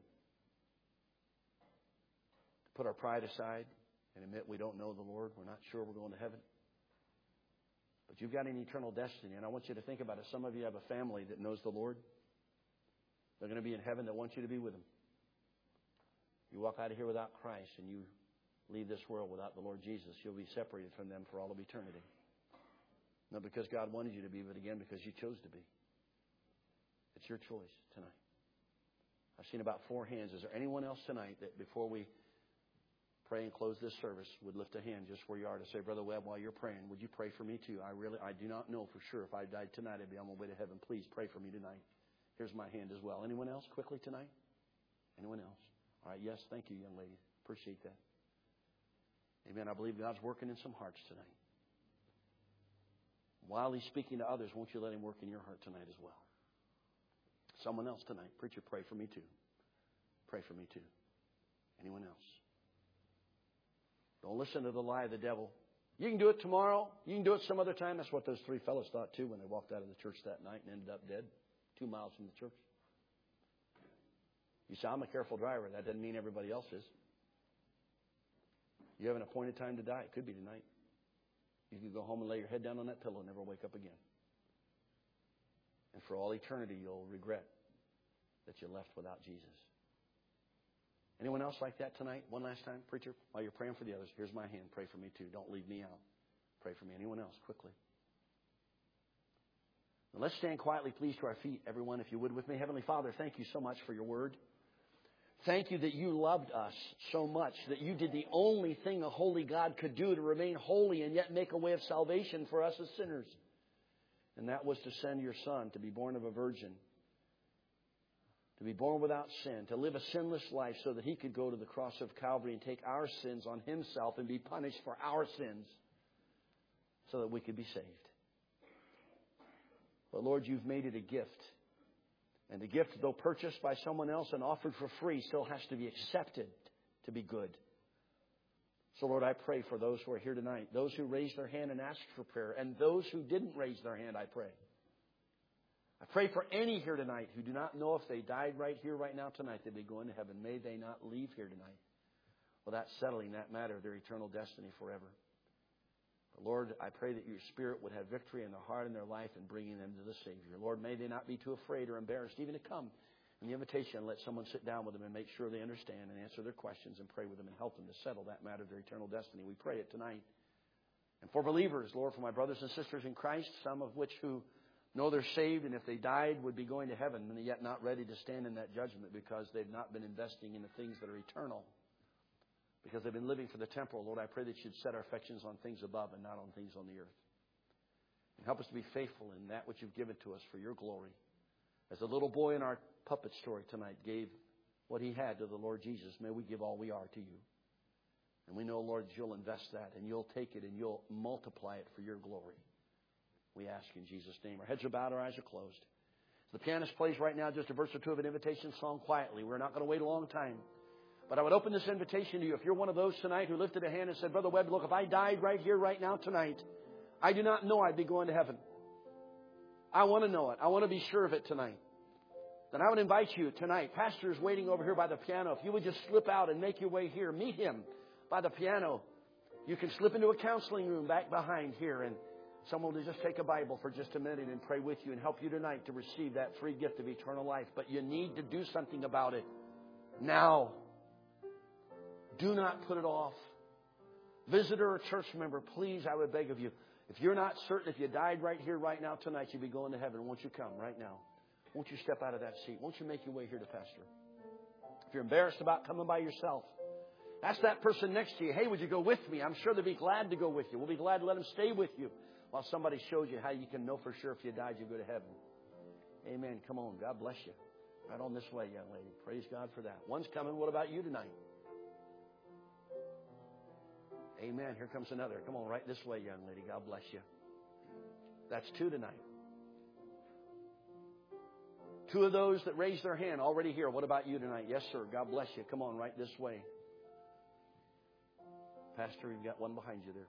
Speaker 1: to put our pride aside and admit we don't know the Lord. We're not sure we're going to heaven. But you've got an eternal destiny, and I want you to think about it. Some of you have a family that knows the Lord. They're going to be in heaven that wants you to be with them. You walk out of here without Christ, and you leave this world without the Lord Jesus. You'll be separated from them for all of eternity. Not because God wanted you to be, but again, because you chose to be. It's your choice tonight. I've seen about 4 hands. Is there anyone else tonight that before we pray and close this service would lift a hand just where you are to say, Brother Webb, while you're praying, would you pray for me too? I do not know for sure if I died tonight, I'd be on my way to heaven. Please pray for me tonight. Here's my hand as well. Anyone else quickly tonight? Anyone else? All right. Yes. Thank you, young lady. Appreciate that. Amen. I believe God's working in some hearts tonight. While He's speaking to others, won't you let Him work in your heart tonight as well? Someone else tonight. Preacher, pray for me too. Pray for me too. Anyone else? Don't listen to the lie of the devil. You can do it tomorrow. You can do it some other time. That's what those 3 fellows thought too when they walked out of the church that night and ended up dead 2 miles from the church. You say, I'm a careful driver. That doesn't mean everybody else is. You have an appointed time to die. It could be tonight. You can go home and lay your head down on that pillow and never wake up again. And for all eternity, you'll regret that you left without Jesus. Anyone else like that tonight? One last time, preacher, while you're praying for the others, here's my hand. Pray for me too. Don't leave me out. Pray for me. Anyone else? Quickly. Now let's stand quietly, please, to our feet, everyone, if you would with me. Heavenly Father, thank you so much for your word. Thank you that you loved us so much, that you did the only thing a holy God could do to remain holy and yet make a way of salvation for us as sinners. And that was to send your Son to be born of a virgin, to be born without sin, to live a sinless life so that He could go to the cross of Calvary and take our sins on Himself and be punished for our sins so that we could be saved. But Lord, You've made it a gift. And the gift, though purchased by someone else and offered for free, still has to be accepted to be good. So Lord, I pray for those who are here tonight, those who raised their hand and asked for prayer, and those who didn't raise their hand, I pray. I pray for any here tonight who do not know if they died right here, right now, tonight, they'd be going to heaven. May they not leave here tonight without settling that matter of their eternal destiny forever. But Lord, I pray that Your Spirit would have victory in their heart and their life in bringing them to the Savior. Lord, may they not be too afraid or embarrassed even to come in the invitation and let someone sit down with them and make sure they understand and answer their questions and pray with them and help them to settle that matter of their eternal destiny. We pray it tonight. And for believers, Lord, for my brothers and sisters in Christ, some of which who know they're saved and if they died would be going to heaven and yet not ready to stand in that judgment because they've not been investing in the things that are eternal. Because they've been living for the temporal. Lord, I pray that You'd set our affections on things above and not on things on the earth. And help us to be faithful in that which You've given to us for Your glory. As the little boy in our puppet story tonight gave what he had to the Lord Jesus, may we give all we are to You. And we know, Lord, that You'll invest that and You'll take it and You'll multiply it for Your glory. We ask in Jesus' name. Our heads are bowed, our eyes are closed. The pianist plays right now just a verse or two of an invitation song quietly. We're not going to wait a long time. But I would open this invitation to you. If you're one of those tonight who lifted a hand and said, Brother Webb, look, if I died right here, right now, tonight, I do not know I'd be going to heaven. I want to know it. I want to be sure of it tonight. Then I would invite you tonight. Pastor is waiting over here by the piano. If you would just slip out and make your way here, meet him by the piano. You can slip into a counseling room back behind here and someone will just take a Bible for just a minute and pray with you and help you tonight to receive that free gift of eternal life. But you need to do something about it now. Do not put it off. Visitor or church member, please, I would beg of you, if you're not certain if you died right here, right now, tonight, you'd be going to heaven. Won't you come right now? Won't you step out of that seat? Won't you make your way here to Pastor? If you're embarrassed about coming by yourself, ask that person next to you, hey, would you go with me? I'm sure they'd be glad to go with you. We'll be glad to let them stay with you while somebody shows you how you can know for sure if you died, you go to heaven. Amen. Come on. God bless you. Right on this way, young lady. Praise God for that. One's coming. What about you tonight? Amen. Here comes another. Come on, right this way, young lady. God bless you. That's two tonight. Two of those that raised their hand already here. What about you tonight? Yes, sir. God bless you. Come on, right this way. Pastor, you've got one behind you there.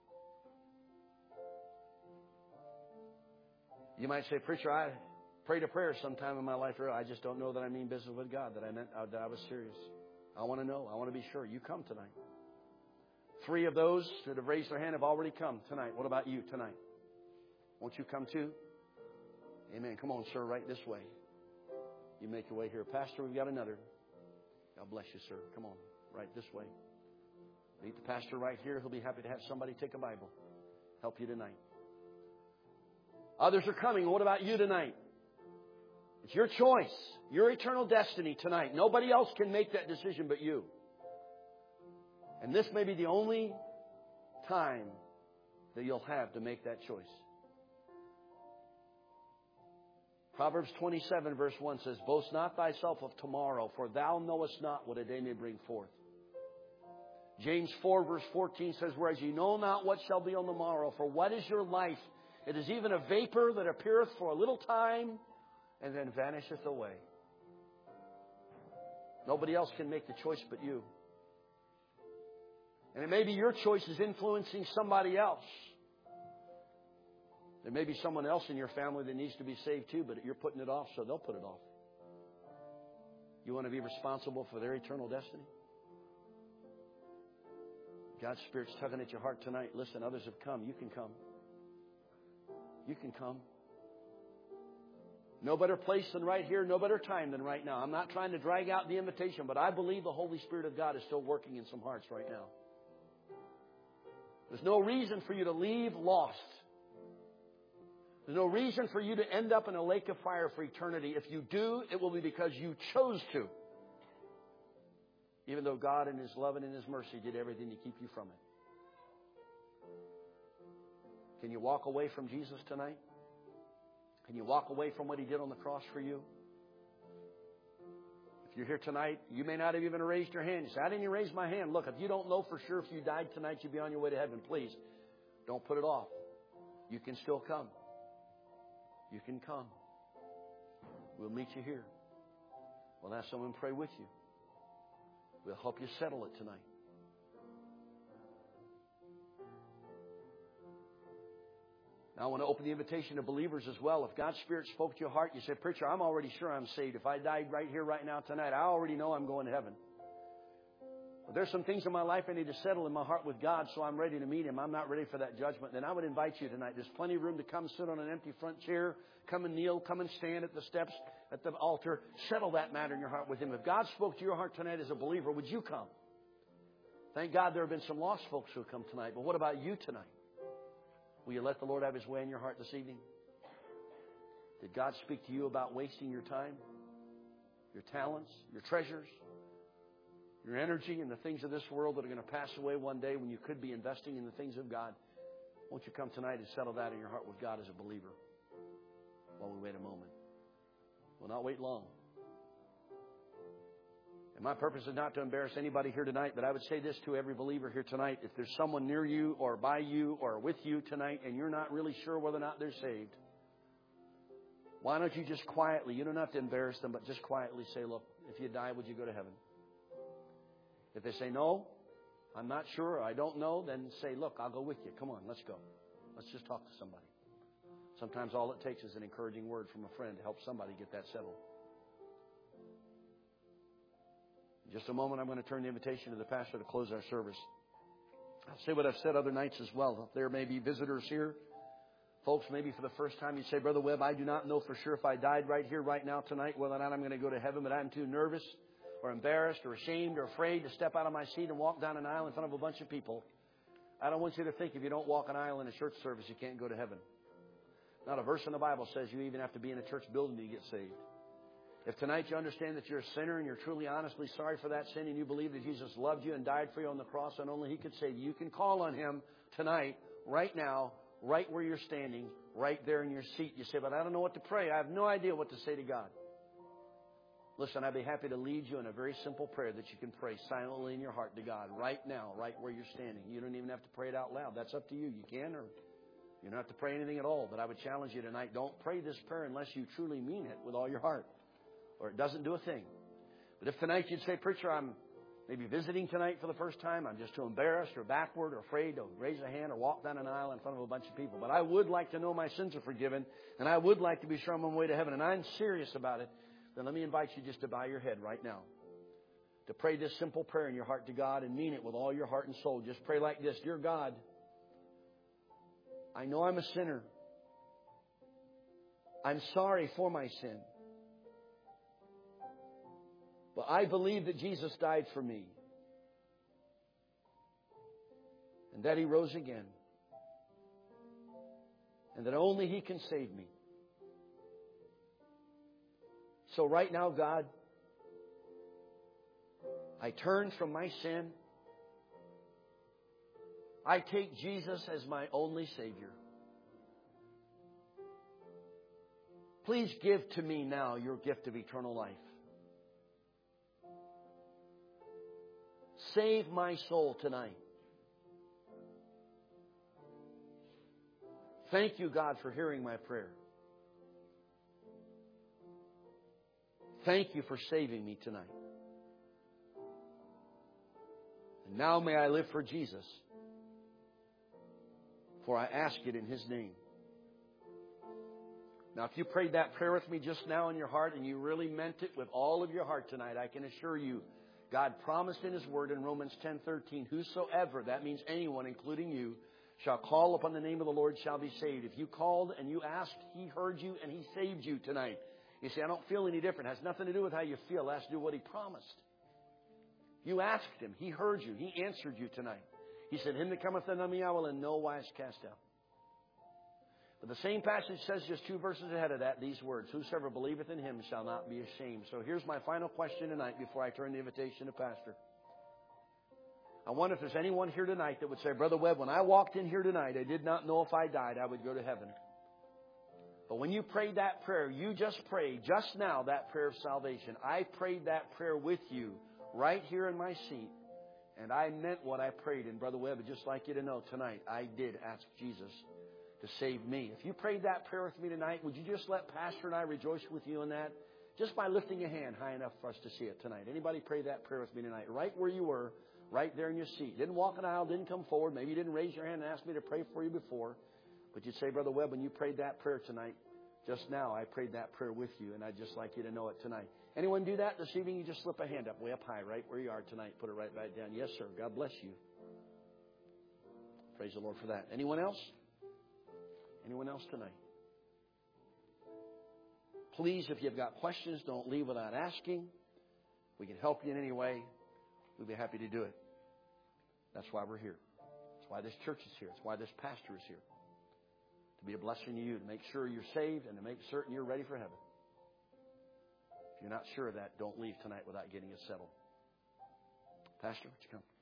Speaker 1: You might say, Preacher, I prayed a prayer sometime in my life. I just don't know that I mean business with God, that I meant that I was serious. I want to know. I want to be sure. You come tonight. 3 of those that have raised their hand have already come tonight. What about you tonight? Won't you come too? Amen. Come on, sir, right this way. You make your way here. Pastor, we've got another. God bless you, sir. Come on, right this way. Meet the pastor right here. He'll be happy to have somebody take a Bible. Help you tonight. Others are coming. What about you tonight? It's your choice. Your eternal destiny tonight. Nobody else can make that decision but you. And this may be the only time that you'll have to make that choice. Proverbs 27 verse 1 says, Boast not thyself of tomorrow, for thou knowest not what a day may bring forth. James 4 verse 14 says, Whereas ye know not what shall be on the morrow, for what is your life? It is even a vapor that appeareth for a little time and then vanisheth away. Nobody else can make the choice but you. And it may be your choice is influencing somebody else. There may be someone else in your family that needs to be saved too, but you're putting it off, so they'll put it off. You want to be responsible for their eternal destiny? God's Spirit's tugging at your heart tonight. Listen, others have come. You can come. You can come. No better place than right here, no better time than right now. I'm not trying to drag out the invitation, but I believe the Holy Spirit of God is still working in some hearts right now. There's no reason for you to leave lost. There's no reason for you to end up in a lake of fire for eternity. If you do, it will be because you chose to. Even though God in His love and in His mercy did everything to keep you from it. Can you walk away from Jesus tonight? Can you walk away from what He did on the cross for you? you're here tonight, you may not have even raised your hand. You say, I didn't even raise my hand. Look, if you don't know for sure if you died tonight, you'd be on your way to heaven. Please, don't put it off. You can still come. You can come. We'll meet you here. We'll have someone pray with you. We'll help you settle it tonight. Now, I want to open the invitation to believers as well. If God's Spirit spoke to your heart, you say, Preacher, I'm already sure I'm saved. If I died right here, right now, tonight, I already know I'm going to heaven. But there's some things in my life I need to settle in my heart with God, so I'm ready to meet Him. I'm not ready for that judgment. Then I would invite you tonight. There's plenty of room to come sit on an empty front chair. Come and kneel. Come and stand at the steps at the altar. Settle that matter in your heart with Him. If God spoke to your heart tonight as a believer, would you come? Thank God there have been some lost folks who have come tonight. But what about you tonight? Will you let the Lord have His way in your heart this evening? Did God speak to you about wasting your time, your talents, your treasures, your energy in the things of this world that are going to pass away one day when you could be investing in the things of God? Won't you come tonight and settle that in your heart with God as a believer while we wait a moment? We'll not wait long. And my purpose is not to embarrass anybody here tonight, but I would say this to every believer here tonight. If there's someone near you or by you or with you tonight and you're not really sure whether or not they're saved, why don't you just quietly, you don't have to embarrass them, but just quietly say, look, if you die, would you go to heaven? If they say, no, I'm not sure, I don't know, then say, look, I'll go with you. Come on, let's go. Let's just talk to somebody. Sometimes all it takes is an encouraging word from a friend to help somebody get that settled. In just a moment, I'm going to turn the invitation to the pastor to close our service. I'll say what I've said other nights as well. There may be visitors here. Folks, maybe for the first time you say, Brother Webb, I do not know for sure if I died right here, right now, tonight, whether or not I'm going to go to heaven, but I'm too nervous or embarrassed or ashamed or afraid to step out of my seat and walk down an aisle in front of a bunch of people. I don't want you to think if you don't walk an aisle in a church service, you can't go to heaven. Not a verse in the Bible says you even have to be in a church building to get saved. If tonight you understand that you're a sinner and you're truly honestly sorry for that sin and you believe that Jesus loved you and died for you on the cross and only He could save you, you can call on Him tonight, right now, right where you're standing, right there in your seat. You say, but I don't know what to pray. I have no idea what to say to God. Listen, I'd be happy to lead you in a very simple prayer that you can pray silently in your heart to God right now, right where you're standing. You don't even have to pray it out loud. That's up to you. You can or you don't have to pray anything at all. But I would challenge you tonight, don't pray this prayer unless you truly mean it with all your heart, or it doesn't do a thing. But if tonight you'd say, Preacher, I'm maybe visiting tonight for the first time. I'm just too embarrassed or backward or afraid to raise a hand or walk down an aisle in front of a bunch of people. But I would like to know my sins are forgiven, and I would like to be sure I'm on my way to heaven, and I'm serious about it. Then let me invite you just to bow your head right now, to pray this simple prayer in your heart to God and mean it with all your heart and soul. Just pray like this. Dear God, I know I'm a sinner. I'm sorry for my sin. But I believe that Jesus died for me and that He rose again and that only He can save me. So right now, God, I turn from my sin. I take Jesus as my only Savior. Please give to me now your gift of eternal life. Save my soul tonight. Thank you, God, for hearing my prayer. Thank you for saving me tonight. And now may I live for Jesus. For I ask it in His name. Now, if you prayed that prayer with me just now in your heart and you really meant it with all of your heart tonight, I can assure you, God promised in His Word in Romans 10:13, whosoever, that means anyone, including you, shall call upon the name of the Lord shall be saved. If you called and you asked, He heard you and He saved you tonight. You say, I don't feel any different. It has nothing to do with how you feel. It has to do with what He promised. You asked Him. He heard you. He answered you tonight. He said, Him that cometh unto me I will in no wise cast out. But the same passage says just 2 verses ahead of that, these words, whosoever believeth in Him shall not be ashamed. So here's my final question tonight before I turn the invitation to Pastor. I wonder if there's anyone here tonight that would say, Brother Webb, when I walked in here tonight, I did not know if I died, I would go to heaven. But when you prayed that prayer, you just prayed just now that prayer of salvation. I prayed that prayer with you right here in my seat. And I meant what I prayed. And Brother Webb, I'd just like you to know tonight, I did ask Jesus to save me. If you prayed that prayer with me tonight, would you just let Pastor and I rejoice with you in that? Just by lifting your hand high enough for us to see it tonight. Anybody pray that prayer with me tonight? Right where you were, right there in your seat. Didn't walk an aisle, didn't come forward. Maybe you didn't raise your hand and ask me to pray for you before. But you'd say, Brother Webb, when you prayed that prayer tonight, just now I prayed that prayer with you, and I'd just like you to know it tonight. Anyone do that this evening? You just slip a hand up way up high, right where you are tonight. Put it right back down. Yes, sir. God bless you. Praise the Lord for that. Anyone else? Anyone else tonight? Please, if you've got questions, don't leave without asking. We can help you in any way. We'd be happy to do it. That's why we're here. That's why this church is here. That's why this pastor is here. To be a blessing to you, to make sure you're saved and to make certain you're ready for heaven. If you're not sure of that, don't leave tonight without getting it settled. Pastor, would you come?